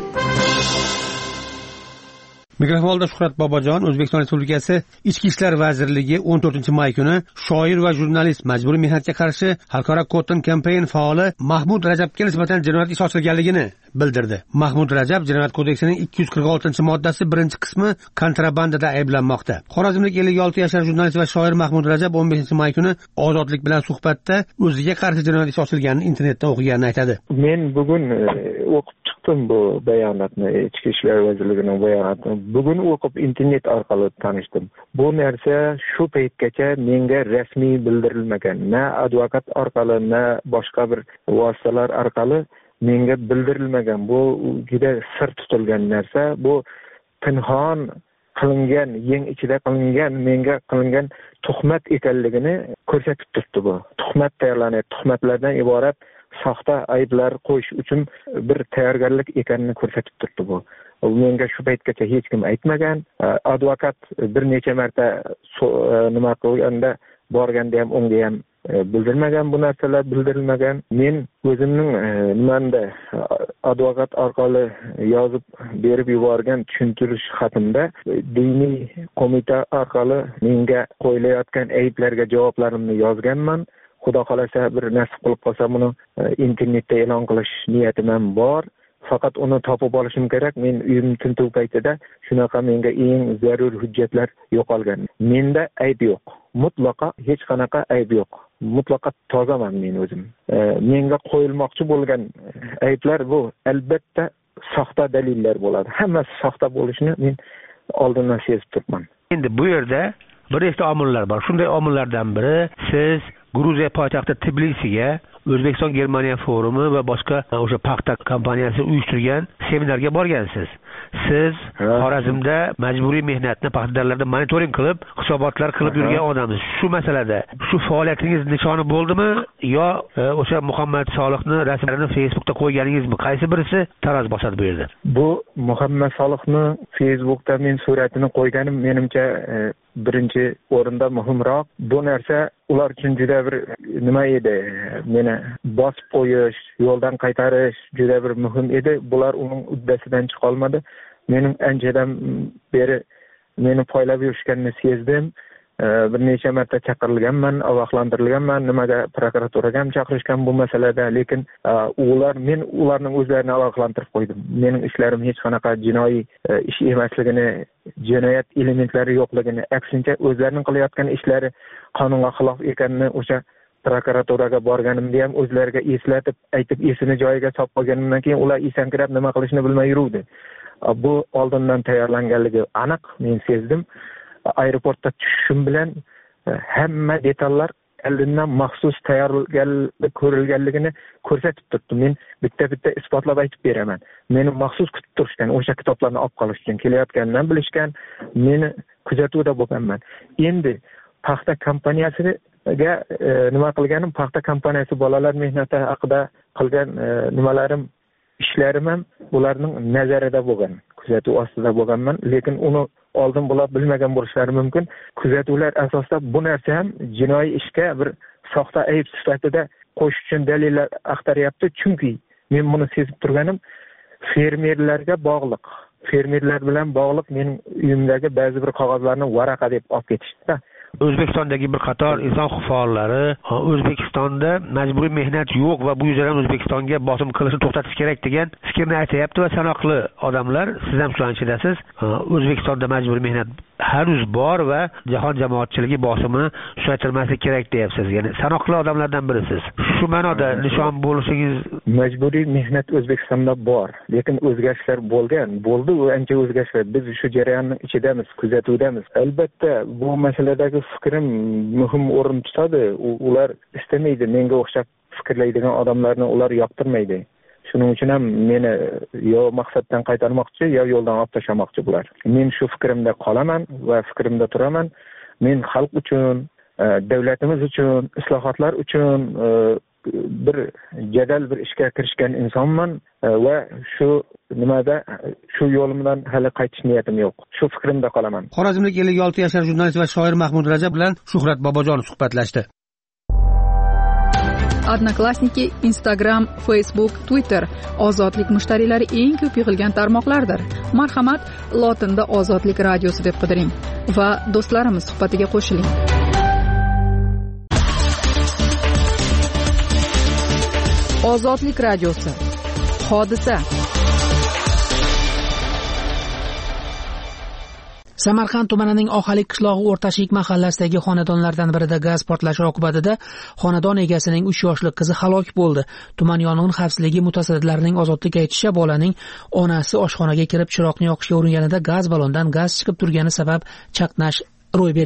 Mikrofonda Shuhrat Bobojon, O'zbekiston Respublikasi Ichki ishlar vazirligi o'n to'rtinchi may kuni shoir va jurnalist majburiy mehnatga qarshi xalqaro Cotton Campaign faoli Mahmud Rajabga nisbatan jinoyat ishi ochilganligini bildirdi. Mahmud Rajab Jinoyat kodeksining ikki yuz qirq oltinchi moddasi birinchi qismi kontrabandada ayblanmoqda. Xorazmlik ellik olti yashar jurnalist va shoir Mahmud Rajab o'n beshinchi may kuni Ozodlik bilan suhbatda o'ziga qarshi jinoyat ishi ochilganini internetda o'qiganini aytadi. Men bugun o'qib chiqdim bu bayonotni, Ichki ishlar vazirligining bayonotini. Bugun o'qib internet orqali tanishdim. Bu narsa shu paytgacha menga rasmiy bildirilmagan. Na advokat orqali, na boshqa bir vositalar orqali menga bildirilmagan. Bu juda sir tutilgan narsa. Bu pinhon qilingan, yeng ichida qilingan, menga qilingan tuhmat ekanligini ko'rsatib turibdi bu. Tuhmat tayyorlanadi. Tuhmatlardan iborat soxta ayblar qo'yish uchun bir tayyorgarlik ekanini ko'rsatib turibdi bu. menga shu paytgacha hech kim aytmagan. Advokat bir necha marta nima qilganda borganda ham unga ham bildirmagan, bu narsalar bildirilmagan. Men o'zimning nimanda advokat orqali yozib berib yuborgan tushuntirish xatimda diniy qo'mita orqali menga qo'yilayotgan ayblarga javoblarimni yozganman. Xudo xolasa bir nasib qilib qolsa buni internetda e'lon qilish niyatim ham bor. Faqat uni topib olishim kerak. Men uyim tintuv paytida shunaqa menga eng zarur hujjatlar yo'qolgan. Menda ayb yo'q. Mutlaqo hech qanaqa ayb yo'q. Mutlaqo tozaman men o'zim. E, menga qo'yilmoqchi bo'lgan ayblar bu albatta soxta dalillar bo'ladi. Hammasi soxta bo'lishini men oldindan sezib turibman. Endi bu yerda bir nechta omillar bor. Shunday omillardan biri siz Gruziya poytaxti Tbilisiga O'zbekiston Germaniya forumi va boshqa o'sha paxta kompaniyasi uyushtirgan seminarga borgansiz. Siz Xorazmda majburiy mehnatni paxtadarlarda monitoring qilib, hisobotlar qilib yurgan odamsiz. Shu masalada shu faoliyatingiz nishoni bo'ldimi yo o'sha Muhammad Solihni rasmlarini Facebookda qo'yganingizmi? Qaysi birisi taroz bosadi bu yerda? Bu Muhammad Solihni Facebookda men suratini qo'yganim menimcha birinchi o'rinda muhimroq. Bu narsa ular uchun juda bir nima edi? Meni bosib qo'yish, yo'ldan qaytarish juda bir muhim edi. Bular uning uddasidan chiqa olmadi. Mening anchadan beri meni poylab yurishganini sezdim. Bir necha marta chaqirilganman, ogohlantirilganman, nimaga prokuraturaga ham chaqirishgan bu masalada, lekin ular men ularning o'zlarini ogohlantirib qo'ydim. Mening ishlarim hech qanaqa jinoiy ish emasligini, jinoyat elementlari yo'qligini, aksincha o'zlarining qilayotgan ishlari qonunga xilof ekanini o'sha prokuraturaga borganimda ham o'zlariga eslatib, aytib esini joyiga solib qo'yganimdan keyin ular esankirab nima qilishni bilmay yuruvdi. Bu oldindan tayyorlanganligi aniq, men sezdim. Aeroportda tushishim bilan hamma detallar oldindan maxsus tayyorlanib ko'rilganligini ko'rsatib turibdi. Men bitta-bitta isbotlab aytib beraman. Meni maxsus kutib turishgan, o'sha kitoblarni olib qolish uchun kelayotgandan bilishgan, meni kuzatuvda bo'lganman. Endi paxta kompaniyasiga e, nima qilganim, paxta kompaniyasi bolalar mehnati haqida qilgan e, nimalarim, ishlarim ham ularning nazarida bo'lgan, kuzatuv ostida bo'lganman, lekin uni oldin bular bilmagan bo'lishlari mumkin. Kuzatuvlar asosida bu narsa ham jinoiy ishga bir soxta ayb sifatida qo'shish uchun dalillar axtaryapti, chunki men buni sezib turganim fermerlarga bog'liq. Fermerlar bilan bog'liq mening uyimdagi ba'zi bir qog'ozlarni varaqa deb olib ketishdi. O'zbekistondagi bir qator inson huquq faollari O'zbekistonda majburiy mehnat yo'q va bu yuzdan O'zbekistonga bosim qilishni to'xtatish kerak degan fikrni aytayapti va sanoqli odamlar, siz ham shularning ichidasiz, O'zbekistonda majburiy mehnat hanuz bor va jahon jamoatchiligi bosimini susaytirmaslik kerak deyapsiz. Ya'ni sanoqli odamlardan birisiz. Shu ma'noda nishon bo'lishingiz. Majburiy mehnat O'zbekistonda bor, lekin o'zgarishlar bo'lgan. Bo'ldi, u ancha o'zgarishlar. Biz shu jarayonning ichidamiz, kuzatuvdamiz. Albatta, bu masaladagi fikrim muhim o'rin tutadi. Ular istamaydi, menga o'xshab fikrlaydigan odamlarni ular yoqtirmaydi. Shuning uchun ham meni yo maqsaddan qaytarmoqchi, yo yo'ldan olib tashlamoqchi bular. Men shu fikrimda qolaman va fikrimda turaman. Men xalq uchun, davlatimiz uchun, islohotlar uchun bir jadal bir ishga kirishgan insonman va shu nimada shu yo'limdan hali qaytish niyatim yo'q. Shu fikrimda qolaman. Xorazmlik ellik olti yashar jurnalist va shoir Mahmud Rajab bilan Shuhrat Bobojonov suhbatlashdi. Odnoklassniki, Instagram, Facebook, Twitter ozodlik mushtariylari eng ko'p yig'ilgan tarmoqlardir. Marhamat, lotinda Ozodlik radiosi deb qidiring va do'stlarimiz suhbatiga qo'shiling. Ozodlik radiosi. Hodisa. Samarqand tumanining Oqalik qishlog'i O'rtashik mahallasidagi xonadonlardan birida gaz portlashi oqibatida xonadon egasining uch yoshli qizi halok bo'ldi. Tuman yong'in xavfsizligi mutasaddilarining ozodlik aytishicha, bolaning onasi oshxonaga kirib chiroqni yoqishga uringanida gaz balondan gaz chiqib turgani sabab chaqnash ro'y bergan.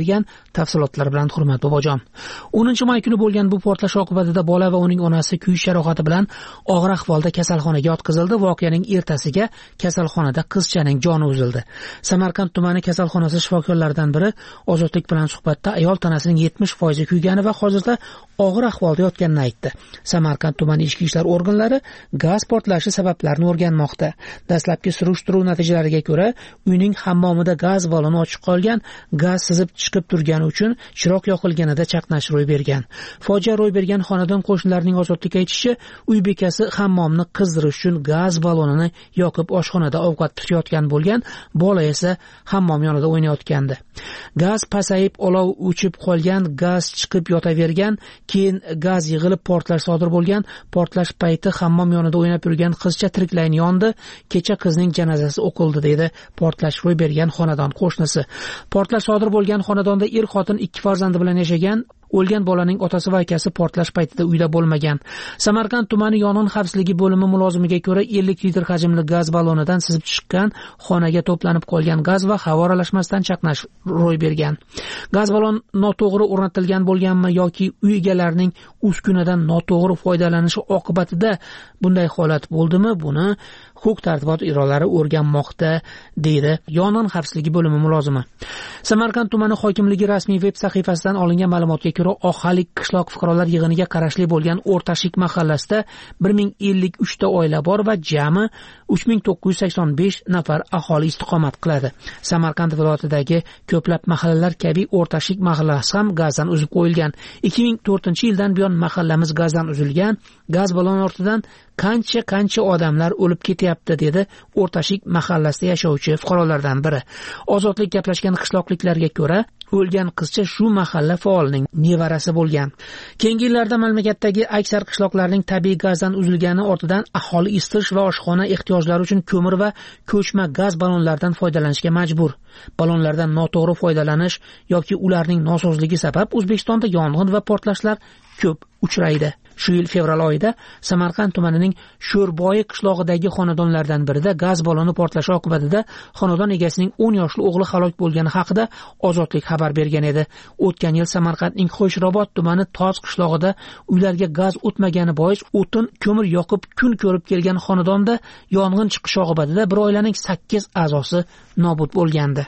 Tafsilotlar bilan Hurmat Bobojon. o'ninchi may kuni bo'lgan bu portlash oqibatida bola va uning onasi kuyish jarohati bilan og'ir ahvolda kasalxonaga yotqizildi. Voqeaning ertasiga kasalxonada qizchaning joni uzildi. Samarqand tumani kasalxonasi shifokorlaridan biri Ozodlik bilan suhbatda ayol tanasining yetmish foizi kuygani va hozirda og'ir ahvolda yotganini aytdi. Samarqand tumani ichki ishlar organlari gaz portlashi sabablarini o'rganmoqda. Dastlabki surishtiruv natijalariga ko'ra, uyning hammomida gaz balloni ochiq qolgan, gaz sizib chiqib turgani uchun chiroq yoqilganida chaqnash ro'y bergan. Fojia ro'y bergan xonadon qo'shnilarining Ozodlikka aytishicha, uy bekasi hammomni qizdirish uchun gaz ballonini yoqib oshxonada ovqat pishirayotgan bo'lgan, bola esa hammom yonida o'ynayotgandi. Gaz pasayib olov o'chib qolgan, gaz chiqib yotavergan, keyin gaz yig'ilib portlash sodir bo'lgan. Portlash payti hammom yonida o'ynab yurgan qizcha tiriklayin yondi. Kecha qizning janozasi o'qildi dedi portlash ro'y bergan xonadon qo'shnisi. Portlash sodir bo'lgan xonadonda er xotin ikki farzandi bilan yashagan. O'lgan bolaning otasi va akasi portlash paytida uyda bo'lmagan. Samarqand tumani yong'in xavfsizligi bo'limi mulozimiga ko'ra, ellik litr hajmli gaz ballonidan sizib chiqqan, xonaga to'planib qolgan gaz va havo aralashmasidan chaqnash ro'y bergan. Gaz ballon noto'g'ri o'rnatilgan bo'lganmi yoki uy egalarining uskunadan noto'g'ri foydalanishi oqibatida bunday holat bo'ldimi? Buni huquq-tartibot idoralari o'rganmoqda, deydi yong'in xavfsizligi bo'limi mulozimi. Samarqand tumani hokimligi rasmiy veb sahifasidan olingan ma'lumotga ko'ra, Oqhalik qishloq fuqarolar yig'iniga qarashli bo'lgan O'rtashik mahallasida bir ming ellik uch ta oila bor va jami uch ming to'qqiz yuz sakson besh nafar aholi istiqomat qiladi. Samarqand viloyatidagi ko'plab mahallalar kabi O'rtashik mahallasi ham gazdan uzib qo'yilgan. ikki ming to'rtinchi yildan buyon mahallamiz gazdan uzilgan. Gaz balloni ortidan qancha qancha odamlar o'lib ketyapti, dedi O'rtashik mahallasida yashovchi fuqarolardan biri. Ozodlik gaplashgan qishloqliklarga ko'ra, o'lgan qizcha shu mahalla faolining nevarasi bo'lgan. Keyingi yillarda mamlakatdagi aksar qishloqlarning tabiiy gazdan uzilgani ortidan aholi isitish va oshxona ehtiyojlari uchun ko'mir va ko'chma gaz ballonlaridan foydalanishga majbur. Ballonlardan noto'g'ri foydalanish yoki ularning nosozligi sabab O'zbekistonda yong'in va portlashlar ko'p uchraydi. Shu yil fevral oyida Samarqand tumanining Sho'rboyi qishlog'idagi xonadonlardan birida gaz balloni portlashi oqibatida xonadon egasining o'n yoshli o'g'li halok bo'lgani haqida Ozodlik xabar bergan edi. O'tgan yil Samarqandning Qo'shrobod tumani Toz qishlog'ida uylarga gaz o'tmagani bois o'tin, ko'mir yoqib kun ko'rib kelgan xonadonda yong'in chiqishi oqibatida bir oilaning sakkiz a'zosi nobud bo'lgandi.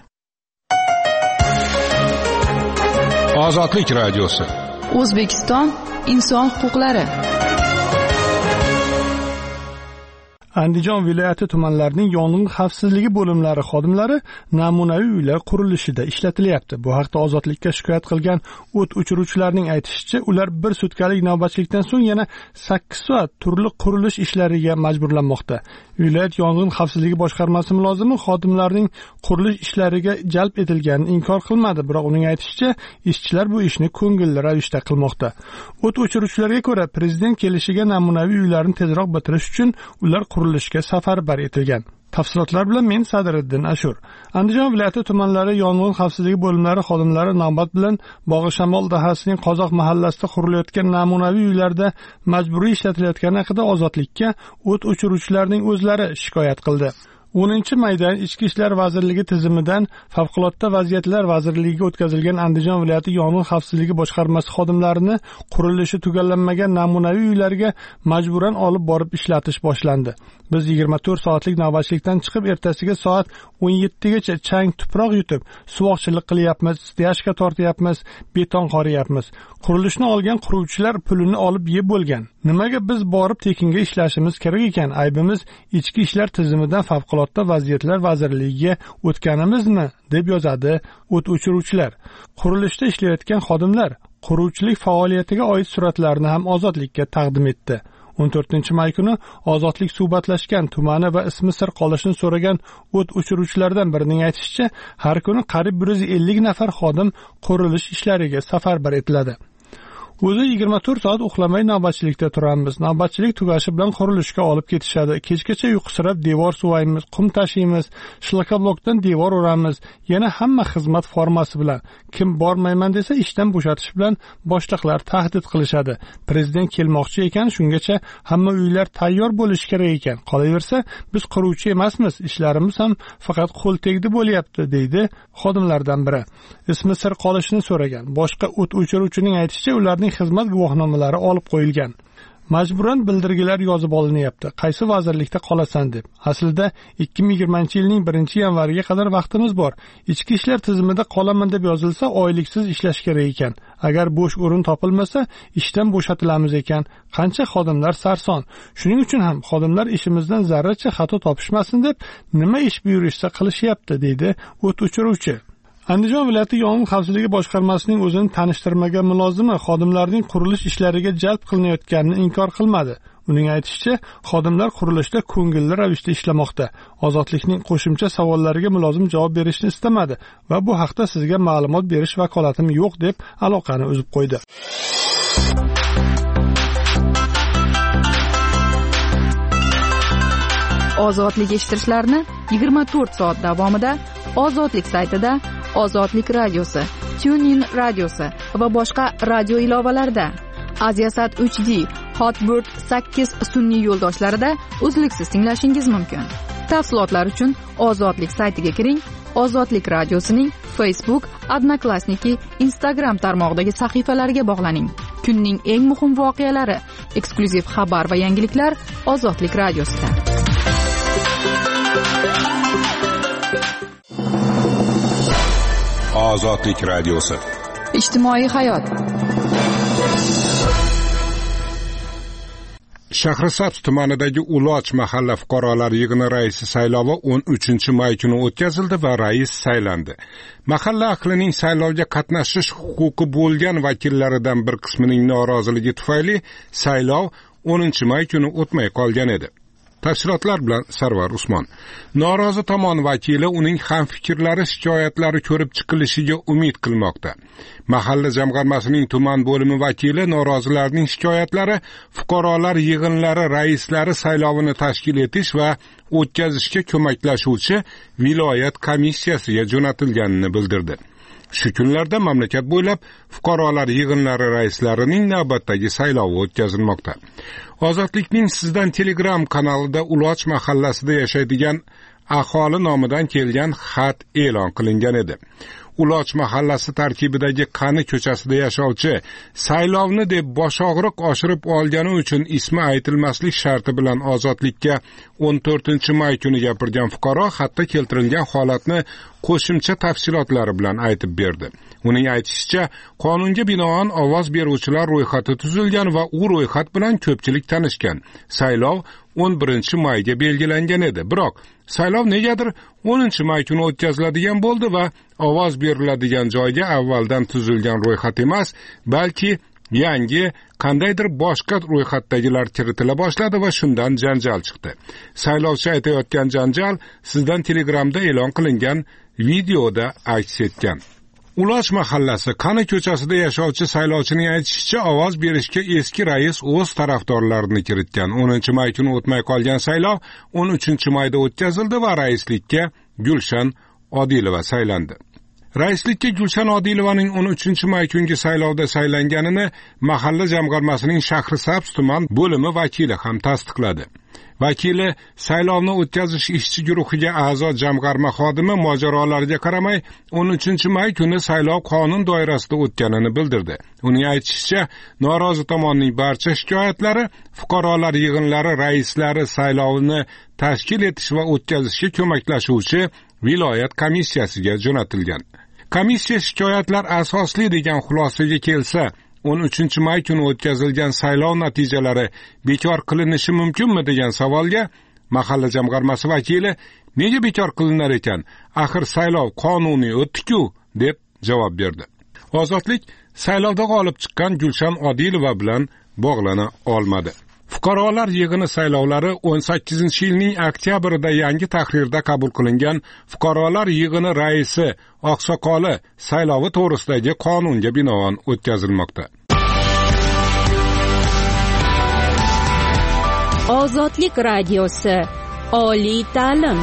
Ozodlik radiosi. O'zbekiston inson huquqlari. Andijon viloyati tumanlarining yong'in xavfsizligi bo'limlari xodimlari namunaviy uylar qurilishida ishlatilyapti. Bu haqda Ozodlikka shikoyat qilgan o't o'chiruvchilarning aytishicha, ular bir sutkalik navbatchilikdan so'ng yana sakkiz soat turli qurilish ishlariga majburlanmoqda. Viloyat yong'in xavfsizligi boshqarmasi mulozimi xodimlarning qurilish ishlariga jalb etilganini inkor qilmadi, biroq uning aytishicha, ishchilar bu ishni ko'ngilli ravishda qilmoqda. O't o'chiruvchilarga ko'ra, prezident kelishiga namunaviy uylarni tezroq bitirish uchun ular qurilishga safarbar etilgan. Tafsilotlar bilan men Sadiriddin Ashur. Andijon viloyati tumanlari yong'in xavfsizligi bo'limlari xodimlari navbat bilan Bog'ishamol dahasining Qozoq mahallasida qurilayotgan namunaviy uylarda majburiy ishlatilayotgani haqida Ozodlikka o't o'chiruvchilarning o'zlari shikoyat qildi. o'ninchi maydan Ichki ishlar vazirligi tizimidan Favqulodda vaziyatlar vazirligiga o'tkazilgan Andijon viloyati yong'in xavfsizligi boshqarmasi xodimlarini qurilishi tugallanmagan namunaviy uylarga majburan olib borib ishlatish boshlandi. Biz yigirma to'rt soatlik navbatchilikdan chiqib, ertasiga soat o'n yettigacha chang tuproq yutib, suvoqchilik qilyapmiz, steyashka tortyapmiz, beton qoriyapmiz. Qurilishni olgan quruvchilar pulini olib yeb bo'lgan. Nimaga biz borib tekinga ishlashimiz kerak ekan? Aybimiz ichki ishlar tizimidan Favqulodda vaziyatlar vazirligiga o'tganimizmi, deb yozadi o't o'chiruvchilar. Qurilishda ishlayotgan xodimlar quruvchilik faoliyatiga oid suratlarni ham Ozodlikka taqdim etdi. o'n to'rtinchi may kuni Ozodlik suhbatlashgan tumani va ismi sir qolishini so'ragan o't o'chiruvchilardan birining aytishicha, har kuni qariyb bir yuz ellik nafar xodim qurilish ishlariga safarbar etiladi. O'zi yigirma to'rt soat uxlamay navbatchilikda turamiz. Navbatchilik tugashi bilan qurilishga olib ketishadi. Kechgacha uyqusirab devor suvaymiz, qum tashiymiz, shlakablokdan devor uramiz. Yana hamma xizmat formasi bilan. Kim bormayman desa ishdan bo'shatish bilan boshliqlar tahdid qilishadi. Prezident kelmoqchi ekan, shungacha hamma uylar tayyor bo'lishi kerak ekan. Qolaversa, biz quruvchi emasmiz, ishlarimiz ham faqat qo'l tegdi bo'lyapti, deydi xodimlardan biri. Ismi sir qolishini so'ragan. Boshqa o't o'chiruvchining aytishicha, ularning xizmat guvohnomalari olib qo'yilgan. Majburan bildirgilar yozib olinyapti. Qaysi vazirlikda qolasan deb. Aslida ikki ming yigirmanchi yilning birinchi yanvariga qadar vaqtimiz bor. Ichki ishlar tizimida qolaman deb yozilsa, oyliksiz ishlash kerak ekan. Agar bo'sh o'rin topilmasa, ishdan bo'shatilamiz ekan. Qancha xodimlar sarson. Shuning uchun ham xodimlar ishimizdan zarracha xato topishmasin deb nima ish buyurishsa qilishyapti, deydi o't o'chiruvchi. Andijon viloyati yong'in xavfsizligi boshqarmasining o'zini tanishtirmagan mulozimi xodimlarning qurilish ishlariga jalb qilinayotganini inkor qilmadi. Uning aytishicha, xodimlar qurilishda ko'ngilli ravishda ishlamoqda. Ozodlikning qo'shimcha savollariga mulozim javob berishni istamadi va bu haqda sizga ma'lumot berish vakolatim yo'q deb aloqani uzib qo'ydi. Ozodlik eshittirishlarni yigirma to'rt soat davomida Ozodlik saytida, Ozodlik radiosi, TuneIn radiosi va boshqa radio ilovalarda, Aziasat uch D, Hotbird sakkiz sun'iy yo'ldoshlarida uzluksiz tinglashingiz mumkin. Tafsilotlar uchun Ozodlik saytiga kiring. Ozodlik radiosining Facebook, Odnoklassniki, Instagram tarmog'idagi sahifalariga bog'laning. Kunning eng muhim voqealari, eksklyuziv xabar va yangiliklar Ozodlik radiosida. Ozodlik radiosi. Ijtimoiy hayot. Shahrisabz tumanidagi Uloch mahalla fuqarolar yig'ini raisi saylovi o'n uchinchi may kuni o'tkazildi va rais saylandi. Mahalla ahlining saylovga qatnashish huquqi bo'lgan vakillaridan bir qismining noroziligi tufayli saylov o'ninchi may kuni o'tmay qolgan edi. Tafsilotlar bilan Sarvar Usmon. Norozi tomon vakili uning hamfikrlari shikoyatlari ko'rib chiqilishiga umid qilmoqda. Mahalla jamg'armasining tuman bo'limi vakili norozilarning shikoyatlari fuqarolar yig'inlari raislari saylovini tashkil etish va o'tkazishga ko'maklashuvchi viloyat komissiyasiga jo'natilganini bildirdi. Shu kunlarda mamlakat bo'ylab fuqarolar yig'inlari raislarining navbatdagi saylovi o'tkazilmoqda. Ozodlikning sizdan Telegram kanalida Uloch mahallasida yashaydigan aholi nomidan kelgan xat e'lon qilingan edi. Uloch mahallasi tarkibidagi Qani ko'chasida yashovchi saylovni deb boshog'riq oshirib olgani uchun ismi aytilmaslik sharti bilan ozodlikka o'n to'rtinchi may kuni gapirgan fuqaro xatda keltirilgan holatni qo'shimcha tafsilotlari bilan aytib berdi. Uning aytishicha, qonunga binoan ovoz beruvchilar ro'yxati tuzilgan va u ro'yxat bilan ko'pchilik tanishgan. Saylov o'n birinchi mayga belgilangan edi. Biroq saylov negadir o'ninchi may kuni o'tkaziladigan bo'ldi va ovoz beriladigan joyga avvaldan tuzilgan ro'yxat emas, balki yangi qandaydir boshqa ro'yxatdagilar kiritila boshladi va shundan janjal chiqdi. Saylovchi aytayotgan janjal sizdan Telegramda e'lon qilingan videoda aks etgan. Uloch mahallasi Qani ko'chasida yashovchi saylovchining aytishicha, ovoz berishga eski rais o'z tarafdorlarini kiritgan. o'ninchi may kuni o'tmay qolgan saylov o'n uchinchi mayda o'tkazildi va raislikka Gulshan Odilova saylandi. Raislikka Gulshan Odilovaning o'n uchinchi may kungi saylovda saylanganini mahalla jamg'armasining Shahrisabz tuman bo'limi vakili ham tasdiqladi. Vakili saylovni o'tkazish ishchi guruhiga a'zo jamg'arma xodimi mojarolarga qaramay o'n uchinchi may kuni saylov qonun doirasida o'tganini bildirdi. Uning aytishicha, norozi tomonning barcha shikoyatlari fuqarolar yig'inlari raislari saylovini tashkil etish va o'tkazishga ko'maklashuvchi viloyat komissiyasiga jo'natilgan. Komissiya shikoyatlar asosli degan xulosaga kelsa, o'n uchinchi may kuni o'tkazilgan saylov natijalari bekor qilinishi mumkinmi degan savolga mahalla jamg'armasi vakili nega bekor qilinar ekan? Axir saylov qonuniy o'tdi-ku deb javob berdi. Ozodlik saylovda g'olib chiqqan Gulshan Odilova bilan bog'lana olmadi. Fuqarolar yig'ini saylovlari o'n sakkizinchi yilning oktyabrida yangi tahrirda qabul qilingan fuqarolar yig'ini raisi oqsoqoli saylovi to'g'risidagi qonunga binoan o'tkazilmoqda. Ozodlik radiosi. Oliy ta'lim.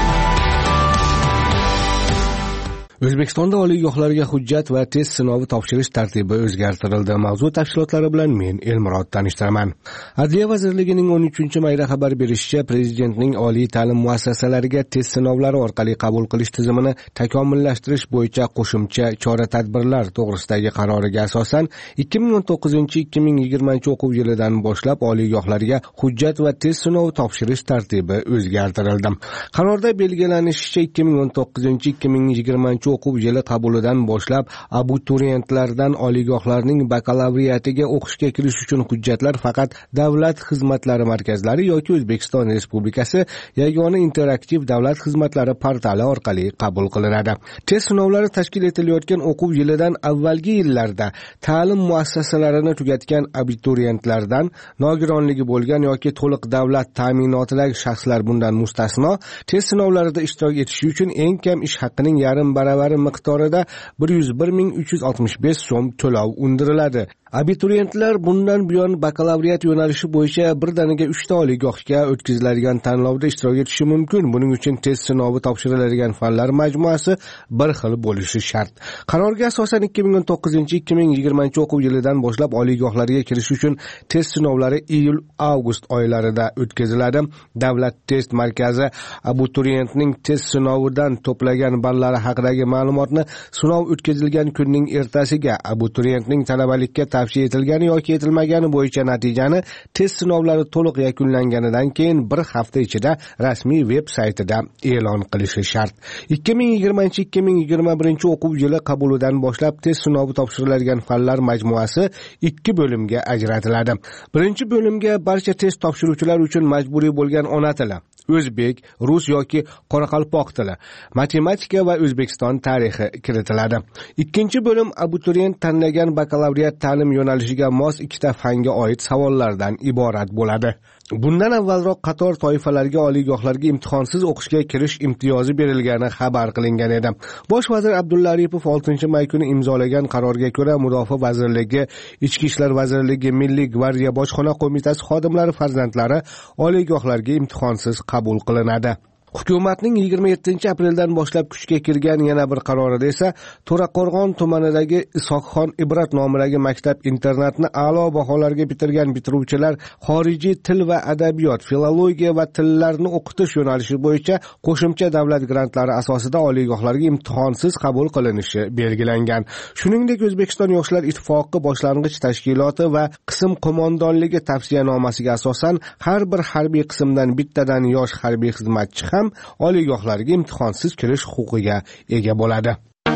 O'zbekistonda oliygohlarga hujjat va test sinovi topshirish tartibi o'zgartirildi. Mavzu tafsilotlari bilan men Elmurod tanishtiraman. Adliya vazirligining o'n uchinchi mayda xabar berishicha, prezidentning oliy ta'lim muassasalariga test sinovlari orqali qabul qilish tizimini takomillashtirish bo'yicha qo'shimcha chora-tadbirlar to'g'risidagi qaroriga asosan ikki ming o'n to'qqizinchi ikki ming yigirmanchi o'quv yilidan boshlab oliygohlarga hujjat va test sinovi topshirish tartibi o'zgartirildi. Qarorda belgilanishicha ikki ming o'n to'qqizinchi ikki ming yigirmanchi o'quv yili qabulidan boshlab abituriyentlardan oliygohlarning bakalavriatiga o'qishga kirish uchun hujjatlar faqat Davlat xizmatlari markazlari yoki O'zbekiston Respublikasi yagona interaktiv davlat xizmatlari portali orqali qabul qilinadi. Test sinovlari tashkil etilayotgan o'quv yilidan avvalgi yillarda ta'lim muassasalarini tugatgan abituriyentlardan nogironligi bo'lgan yoki to'liq davlat ta'minotidagi shaxslar bundan mustasno test sinovlarida ishtirok etishi uchun eng kam ish haqqining yarim baravari miqdorida bir yuz bir ming uch yuz oltmish besh so'm to'lov undiriladi. Abituriyentlar bundan buyon bakalavriat yo'nalishi bo'yicha birdaniga uchta oliygohga o'tkaziladigan tanlovda ishtirok etishi mumkin. Buning uchun test sinovi topshiriladigan fanlar majmuasi bir xil bo'lishi shart. Qarorga asosan ikki ming o'n to'qqizinchi ikki ming yigirmanchi o'quv yilidan boshlab oliygohlarga kirish uchun test sinovlari iyul-avgust oylarida o'tkaziladi. Davlat test markazi abituriyentning test sinovidan to'plagan ballari haqidagi ma'lumotni sinov o'tkazilgan kunning ertasiga abituriyentning talabalikka tavsiya etilgani yoki etilmagani bo'yicha natijani test sinovlari to'liq yakunlanganidan keyin bir hafta ichida rasmiy veb saytida e'lon qilishi shart. ikki ming yigirmanchi ikki ming yigirma birinchi o'quv yili qabulidan boshlab test sinovi topshiriladigan fanlar majmuasi ikki bo'limga ajratiladi. Birinchi bo'limga barcha test topshiruvchilar uchun majburiy bo'lgan ona tili, o'zbek, rus yoki qoraqalpoq tili, matematika va O'zbekiston tarixi kiritiladi. Ikkinchi bo'lim abituriyent tanlagan bakalavriat ta'lim yo'nalishiga mos ikkita fanga oid savollardan iborat bo'ladi. Bundan avvalroq qator toifalarga oliygohlarga imtihonsiz o'qishga kirish imtiyozi berilgani xabar qilingan edi. Bosh vazir Abdulla Aripov oltinchi may kuni imzolagan qarorga ko'ra Mudofaa vazirligi, Ichki ishlar vazirligi, Milliy gvardiya bojxona qo'mitasi xodimlari farzandlari oliygohlarga imtihonsiz qabul qilinadi. Hukumatning yigirma yettinchi apreldan boshlab kuchga kirgan yana bir qarorida esa To'raqo'rg'on tumanidagi Isoqxon Ibrat nomidagi maktab internatni a'lo baholarga bitirgan bitiruvchilar xorijiy til va adabiyot, filologiya va tillarni o'qitish yo'nalishi bo'yicha qo'shimcha davlat grantlari asosida oliygohlarga imtihonsiz qabul qilinishi belgilangan. Shuningdek, O'zbekiston Yoshlar ittifoqi boshlang'ich tashkiloti va qism qo'mondonligi tavsiyanomasiga asosan har bir harbiy qismdan bittadan yosh harbiy xizmatchi ham oliygohlarga imtihonsiz kirish huquqiga ega bo'ladi.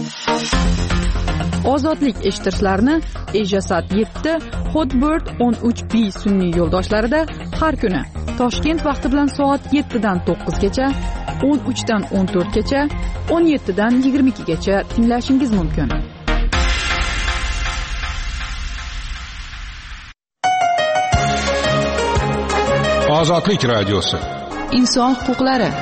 Ozodlik eshittirishlarni Ejasat yetti, Hotbird o'n uch B sun'iy yo'ldoshlarida har kuni Toshkent vaqti bilan soat yettidan to'qqizgacha, o'n uchdan o'n to'rtgacha, o'n yettidan yigirma ikkigacha tinglashingiz mumkin. Ozodlik radiosi. Inson huquqlari.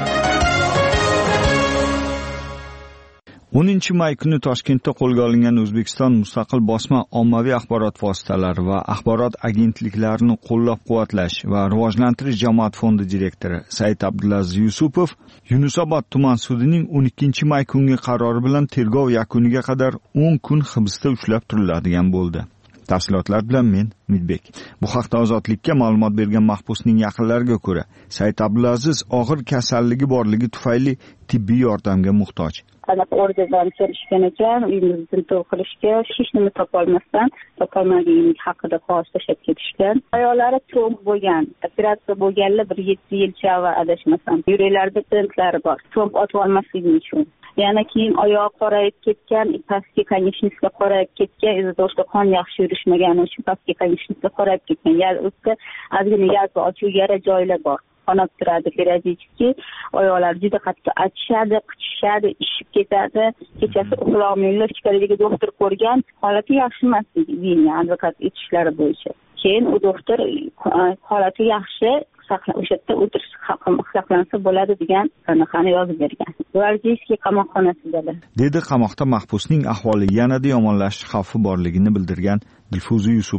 o'ninchi may kuni Toshkentda qo'lga olingan O'zbekiston mustaqil bosma ommaviy axborot vositalari va axborot agentliklarini qo'llab-quvvatlash va rivojlantirish jamoat fondi direktori Said Abdulaziz Yusupov Yunusobod tuman sudining o'n ikkinchi may kungi qarori bilan tergov yakuniga qadar o'n kun hibsda ushlab turiladigan bo'ldi. Tafsilotlar bilan men Midbek. Bu haqda Ozodlikka ma'lumot bergan mahbusning yaqinlariga ko'ra, Said Abdulaziz og'ir kasalligi borligi tufayli tibbiy yordamga muhtoj. Qanaqa organdan kelishgan ekan, uyimizni tintuv qilishga hech nima topolmasdan, topolmaganlik haqida qog'oz tashlab ketishgan. Ayollari tromb bo'lgan, operatsiya bo'lganlar bir yetti yilcha va adashmasam. Yuraklarida tentlari bor. Tromb otib olmasligi uchun. Yana keyin oyog'i qorayib ketgan, pastki konечностьga qorayib ketgan, izotoshda qon yaxshi yurishmagani uchun pastki konечностьga qorayib ketgan. Ya'ni o'tda ozgina yalpi ochuv yara joylar bor. Qonab turadi, periodически oyoqlar juda qattiq achishadi, qichishadi, ishib ketadi. Kechasi uxlolmaylar, ichkariga doktor ko'rgan, holati yaxshi emas deydi, advokat aytishlari bo'yicha. Keyin u doktor holati yaxshi, o'sha yerda o'tirish saqlansa bo'ladi degan qanaqani yozib bergan. Gvardiyskiy qamoqxonasidalar. Dedi qamoqda mahbusning ahvoli yanada yomonlashish xavfi borligini bildirgan Dilfuza Yusupova.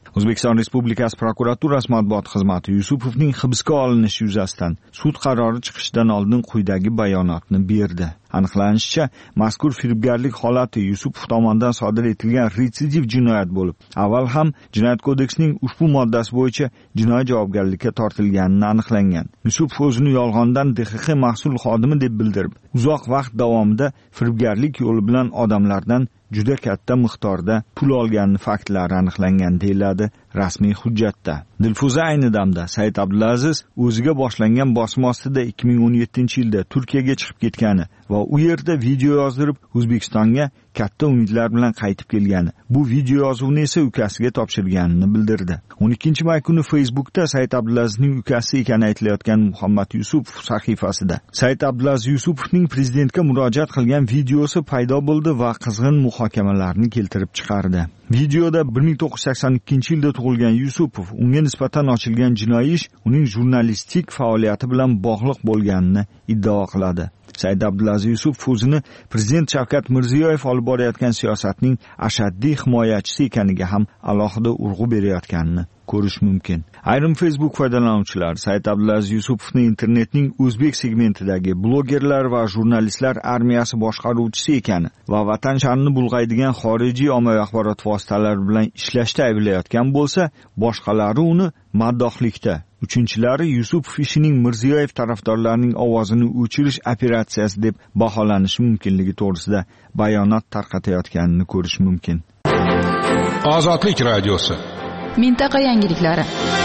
O'zbekiston Respublikasi prokuraturasi matbuot xizmati Yusupovning hibsga olinishi yuzasidan sud qarori chiqishidan oldin quyidagi bayonotni berdi. Aniqlanishicha, mazkur firibgarlik holati Yusupov tomonidan sodir etilgan retsidiv jinoyat bo'lib, avval ham Jinoyat kodeksining ushbu moddasi bo'yicha jinoiy javobgarlikka tortilganini aniqlangan. Yusupov o'zini yolg'ondan D X X mahsul xodimi deb bildirib, uzoq vaqt davomida firibgarlik yo'li bilan odamlardan juda katta miqdorda pul olgan faktlari aniqlangan deyiladi rasmiy hujjatda. Dilfuza ayni damda Said Abdulaziz o'ziga boshlangan bosim ostida ikki ming o'n yettinchi yilda Turkiyaga chiqib ketgani va u yerda video yozdirib O'zbekistonga katta umidlar bilan qaytib kelgani, bu video yozuvni esa ukasiga topshirganini bildirdi. o'n ikkinchi may kuni Facebookda Said Abdulazizning ukasi ekani aytilayotgan Muhammad Yusupov sahifasida Said Abdulaziz Yusupovning prezidentga murojaat qilgan videosi paydo bo'ldi va qizg'in muhokamalarni keltirib chiqardi. Videoda bir ming to'qqiz yuz sakson ikkinchi yilda tug'ilgan Yusupov unga nisbatan ochilgan jinoiy ish uning jurnalistik faoliyati bilan bog'liq bo'lganini iddao qiladi. Said Abdulaziz Yusupov o'zini prezident Shavkat Mirziyoyev olib borayotgan siyosatning ashaddiy himoyachisi ekaniga ham alohida urg'u berayotganini ko'rish mumkin. Ayrim Facebook foydalanuvchilar Said Abdulaziz Yusupovni internetning o'zbek segmentidagi blogerlar va jurnalistlar armiyasi boshqaruvchisi ekani va vatan sha'nini bulg'aydigan xorijiy ommaviy axborot vositalari bilan ishlashda ayblayotgan bo'lsa, boshqalari uni maddohlikda, uchinchilari Yusupov ishining Mirziyoyev tarafdorlarining ovozini o'chirish operatsiyasi deb baholanishi mumkinligi to'g'risida bayonot tarqatayotganini ko'rish mumkin. Ozodlik radiosi. Mintaqa yangiliklari.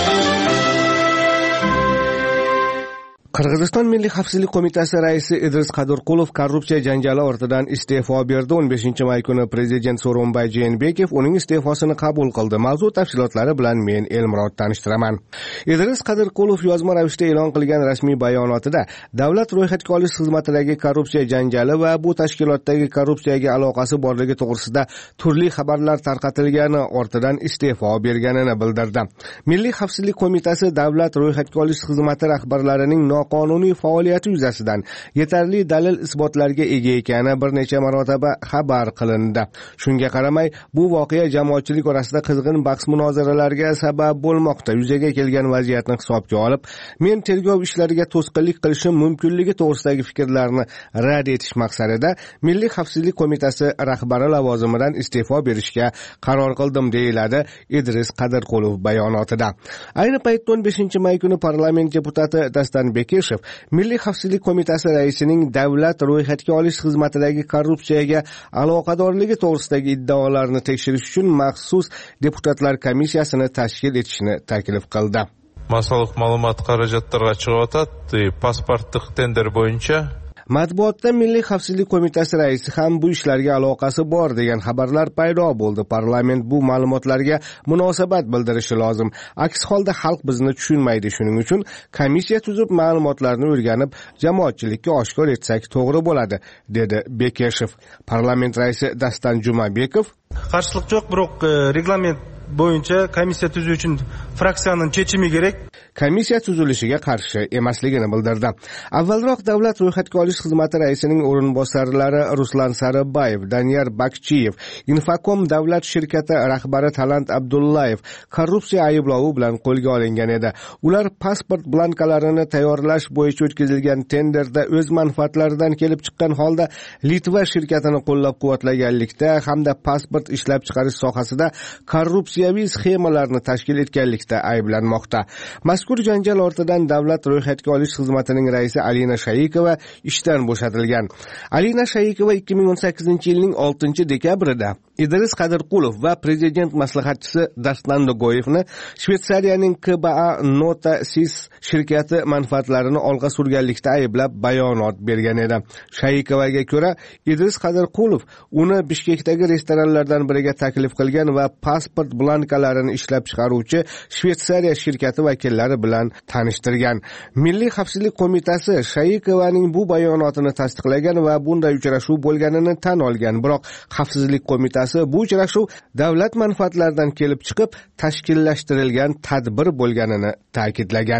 Qirg'iziston Milliy xavfsizlik qo'mitasi raisi Idris Qadirqulov korrupsiya janjali ortidan iste'fo berdi. o'n beshinchi may kuni prezident So'ronbay Jeenbekov uning iste'fosini qabul qildi. Mavzu tafsilotlari bilan men Elmurod tanishtiraman. Idris Qadirqulov yozma ravishda e'lon qilgan rasmiy bayonotida davlat ro'yxatga olish xizmatidagi korrupsiya janjali va bu tashkilotdagi korrupsiyaga aloqasi borligi to'g'risida turli xabarlar tarqatilgani ortidan iste'fo berganini bildirdi. Milliy xavfsizlik qo'mitasi davlat ro'yxatga olish xizmati rahbarlarining qonuniy faoliyati yuzasidan yetarli dalil isbotlarga ega ekani bir necha marotaba xabar qilindi. Shunga qaramay, bu voqea jamoatchilik orasida qizg'in bahs-munozaralarga sabab bo'lmoqda. Yuzaga kelgan vaziyatni hisobga olib, men tergov ishlariga to'sqinlik qilishim mumkinligi to'g'risidagi fikrlarni rad etish maqsadida Milliy xavfsizlik qo'mitasi rahbari lavozimidan iste'fo berishga qaror qildim, deyiladi Idris Qadirqulov bayonotida. Ayni paytda o'n beshinchi may kuni parlament deputati Dastanbek Milliy xavfsizlik qo'mitasi raisining davlat ro'yxatga olish xizmatidagi korrupsiyaga aloqadorligi to'g'risidagi iddaolarni tekshirish uchun maxsus deputatlar komissiyasini tashkil etishni taklif qildi. Masalliq ma'lumot xarajatlarga chiqyotadi. Pasportlik tender bo'yicha Matbuotda Milliy xavfsizlik qo'mitasi raisi ham bu ishlarga aloqasi bor degan xabarlar paydo bo'ldi. Parlament bu ma'lumotlarga munosabat bildirishi lozim. Aks holda xalq bizni tushunmaydi. Shuning uchun komissiya tuzib ma'lumotlarni o'rganib, jamoatchilikka oshkor etsak to'g'ri bo'ladi, dedi Bekeshev. Parlament raisi Dastan Jumabekov qarshilik yo'q, biroq reglament bo'yicha komissiya tuzish uchun fraksiyaning chechimi kerak. Komissiya tuzilishiga qarshi emasligini bildirdi. Avvalroq davlat ro'yxatga olish xizmati raisining o'rinbosarlari Ruslan Saribayev, Daniyar Bakchiyev, Infokom davlat shirkati rahbari Talant Abdullayev korrupsiya ayblovi bilan qo'lga olingan edi. Ular pasport blankalarini tayyorlash bo'yicha o'tkazilgan tenderda o'z manfaatlaridan kelib chiqqan holda Litva shirkatini qo'llab-quvvatlaganlikda hamda pasport ishlab chiqarish sohasida korrupsiyaviy sxemalarni tashkil etganlikda ayblanmoqda. Mazkur janjal ortidan davlat ro'yxatga olish xizmatining raisi Alina Shaikova ishdan bo'shatilgan. Alina Shaikova ikki ming o'n sakkizinchi yilning oltinchi dekabrida Idris Qadirqulov va prezident maslahatchisi Dastan Dogoyevni Shveysariyaning K B A Nota Sis shirkati manfaatlarini olg'a surganlikda ayblab bayonot bergan edi. Shaikovaga ko'ra, Idris Qadirqulov uni Bishkekdagi restoranlardan biriga taklif qilgan va pasport blankalarini ishlab chiqaruvchi Shveysariya shirkati vakillari bilan tanishtirgan. Milliy xavfsizlik qo'mitasi Shaikovaning bu bayonotini tasdiqlagan va bunday uchrashuv bo'lganini tan olgan. Biroq xavfsizlik qo'mitasi bu uchrashuv davlat manfaatlaridan kelib chiqib tashkillashtirilgan tadbir bo'lganini ta'kidlagan.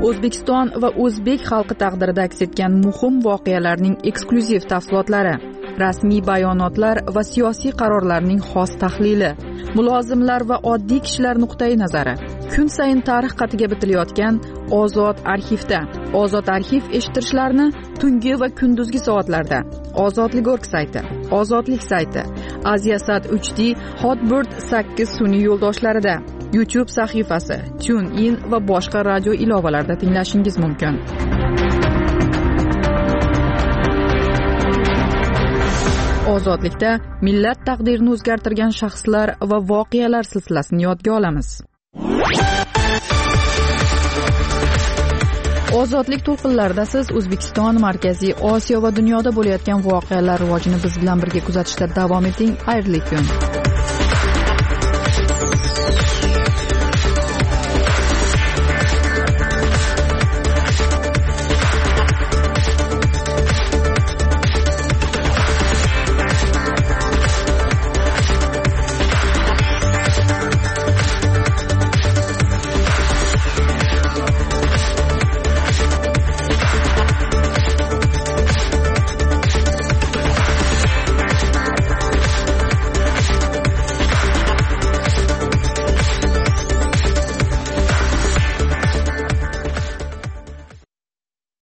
O'zbekiston va o'zbek xalqi taqdirida aks etgan muhim voqealarning eksklyuziv tafsilotlari. rasmiy bayonotlar va siyosiy qarorlarning xos tahlili, mulozimlar va oddiy kishilar nuqtai nazari. Kun sayin tarix qatiga bitilayotgan Ozod arxivda. Ozod arxiv eshittirishlarni tungi va kunduzgi soatlarda. Ozodlik.org sayti, Ozodlik sayti, Aziasat uch D, Hotbird sakkiz sun'iy yo'ldoshlarida, YouTube sahifasi, TuneIn va boshqa radio ilovalarida tinglashingiz mumkin. Ozodlikda millat taqdirini o'zgartirgan shaxslar va voqealar silsilasini yodga olamiz. Ozodlik to'lqinlarida siz O'zbekiston, Markaziy Osiyo va dunyoda bo'layotgan voqealar rivojini biz bilan birga kuzatishda davom eting. Xayrli kun.